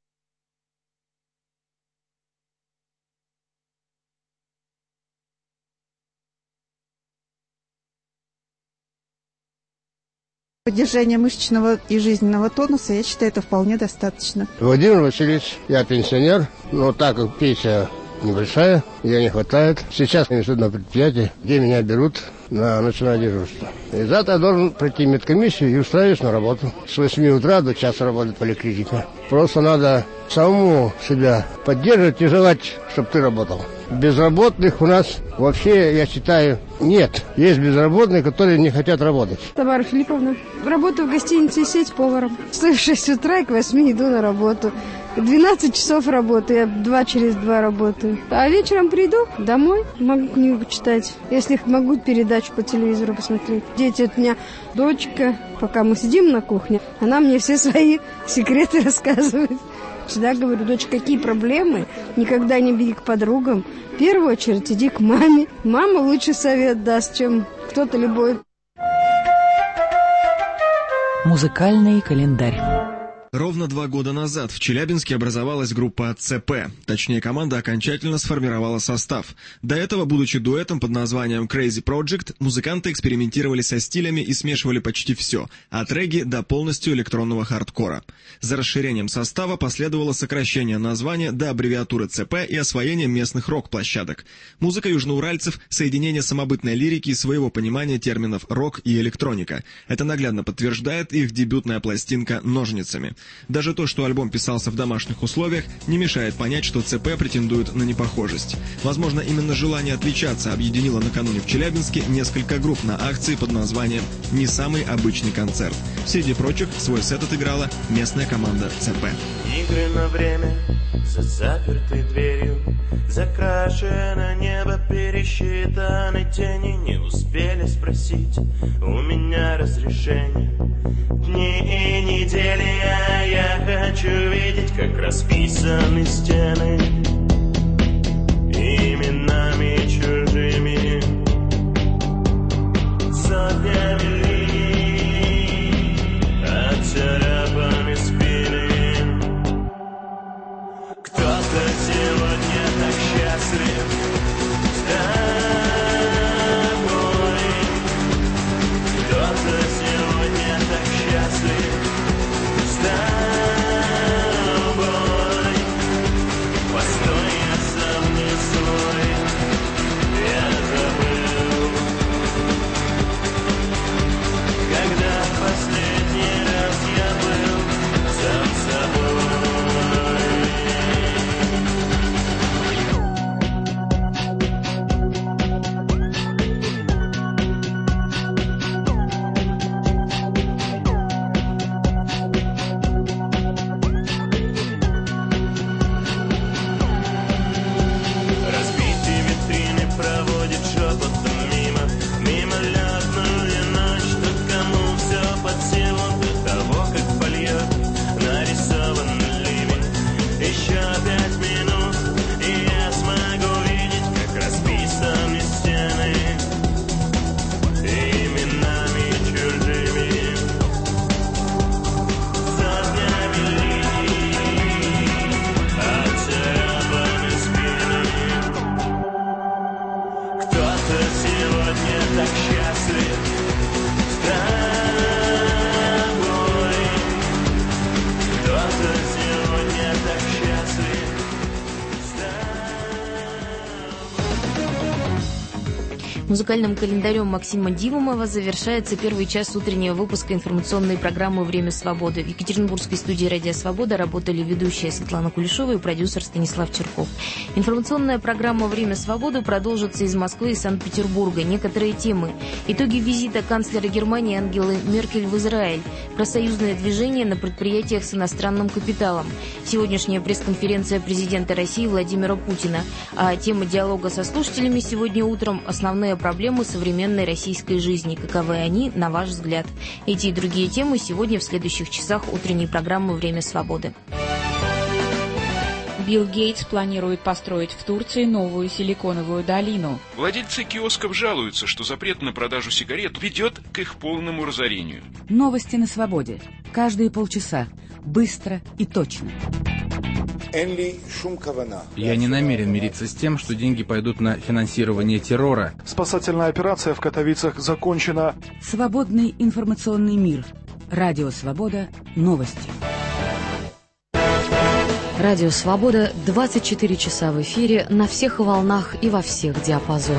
Поддержание мышечного и жизненного тонуса, я считаю, это вполне достаточно. Владимир Васильевич, я пенсионер, но так как пенсия небольшая, ее не хватает. Сейчас я несу на предприятие, где меня берут на ночное дежурство. И завтра я должен пройти медкомиссию и устраиваюсь на работу. С 8 утра до часа работает поликлиника. Просто надо самому себя поддерживать и желать, чтобы ты работал. Безработных у нас вообще, я считаю, нет. Есть безработные, которые не хотят работать. Тамара Филипповна, работаю в гостинице «Сеть» поваром. Встаю в 6 утра и к 8 иду на работу. 12 часов работаю, я 2 через 2 работаю. А вечером приду домой, могу книгу читать, если могу передачу по телевизору посмотреть. Дети, у меня дочка, пока мы сидим на кухне, она мне все свои секреты рассказывает. Всегда говорю: дочь, какие проблемы, никогда не беги к подругам. В первую очередь иди к маме. Мама лучший совет даст, чем кто-то любой. Музыкальный календарь. Ровно 2 года назад в Челябинске образовалась группа ЦП. Точнее, команда окончательно сформировала состав. До этого, будучи дуэтом под названием Crazy Project, музыканты экспериментировали со стилями и смешивали почти все, от регги до полностью электронного хардкора. За расширением состава последовало сокращение названия до аббревиатуры ЦП и освоение местных рок-площадок. Музыка южноуральцев – соединение самобытной лирики и своего понимания терминов рок и электроника. Это наглядно подтверждает их дебютная пластинка «Ножницами». Даже то, что альбом писался в домашних условиях, не мешает понять, что ЦП претендует на непохожесть. Возможно, именно желание отличаться объединило накануне в Челябинске несколько групп на акции под названием «Не самый обычный концерт». Среди прочих свой сет отыграла местная команда ЦП. Игры на время за запертой дверью, закрашено небо, пересчитаны тени. Не успели спросить у меня разрешение. Дни и недели, а я хочу видеть, как расписаны стены именами чужими, сотнями линий, отцарапаны спины. Кто-то сегодня так счастлив с тобой, кто-то сегодня так счастлив с тобой. Постой, я сам не свой, я забыл, когда в последний раз я был сам собой. Разбитые витрины проводит шепотом мимо мимолетную ночь. Тут кому все под силу до того, как польет нарисованный ливень. Еще 5 минут, и я смогу видеть, как расписаны стены именами чужими, сотнями линий, отцарапаны спины. Кто-то сегодня так счастлив с тобой, кто-то сегодня так счастлив с тобой. Музыкальным календарем Максима Дивумова завершается первый час утреннего выпуска информационной программы «Время свободы». В Екатеринбургской студии «Радио Свобода» работали ведущая Светлана Кулешова и продюсер Станислав Черков. Информационная программа «Время свободы» продолжится из Москвы и Санкт-Петербурга. Некоторые темы. Итоги визита канцлера Германии Ангелы Меркель в Израиль. Профсоюзное движение на предприятиях с иностранным капиталом. Сегодняшняя пресс-конференция президента России Владимира Путина. А тема диалога со слушателями сегодня утром – основные проблемы современной российской жизни. Каковы они, на ваш взгляд? Эти и другие темы сегодня в следующих часах утренней программы «Время свободы». Билл Гейтс планирует построить в Турции новую силиконовую долину. Владельцы киосков жалуются, что запрет на продажу сигарет ведет к их полному разорению. Новости на свободе. Каждые полчаса. Быстро и точно. Я не намерен мириться с тем, что деньги пойдут на финансирование террора. Спасательная операция в Катовицах закончена. Свободный информационный мир. Радио Свобода. Новости. Радио Свобода 24 часа в эфире на всех волнах и во всех диапазонах.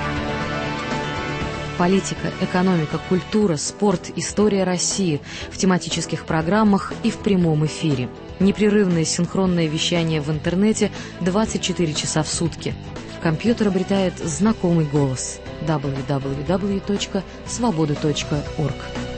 Политика, экономика, культура, спорт, история России в тематических программах и в прямом эфире. Непрерывное синхронное вещание в интернете 24 часа в сутки. Компьютер обретает знакомый голос. www.svoboda.org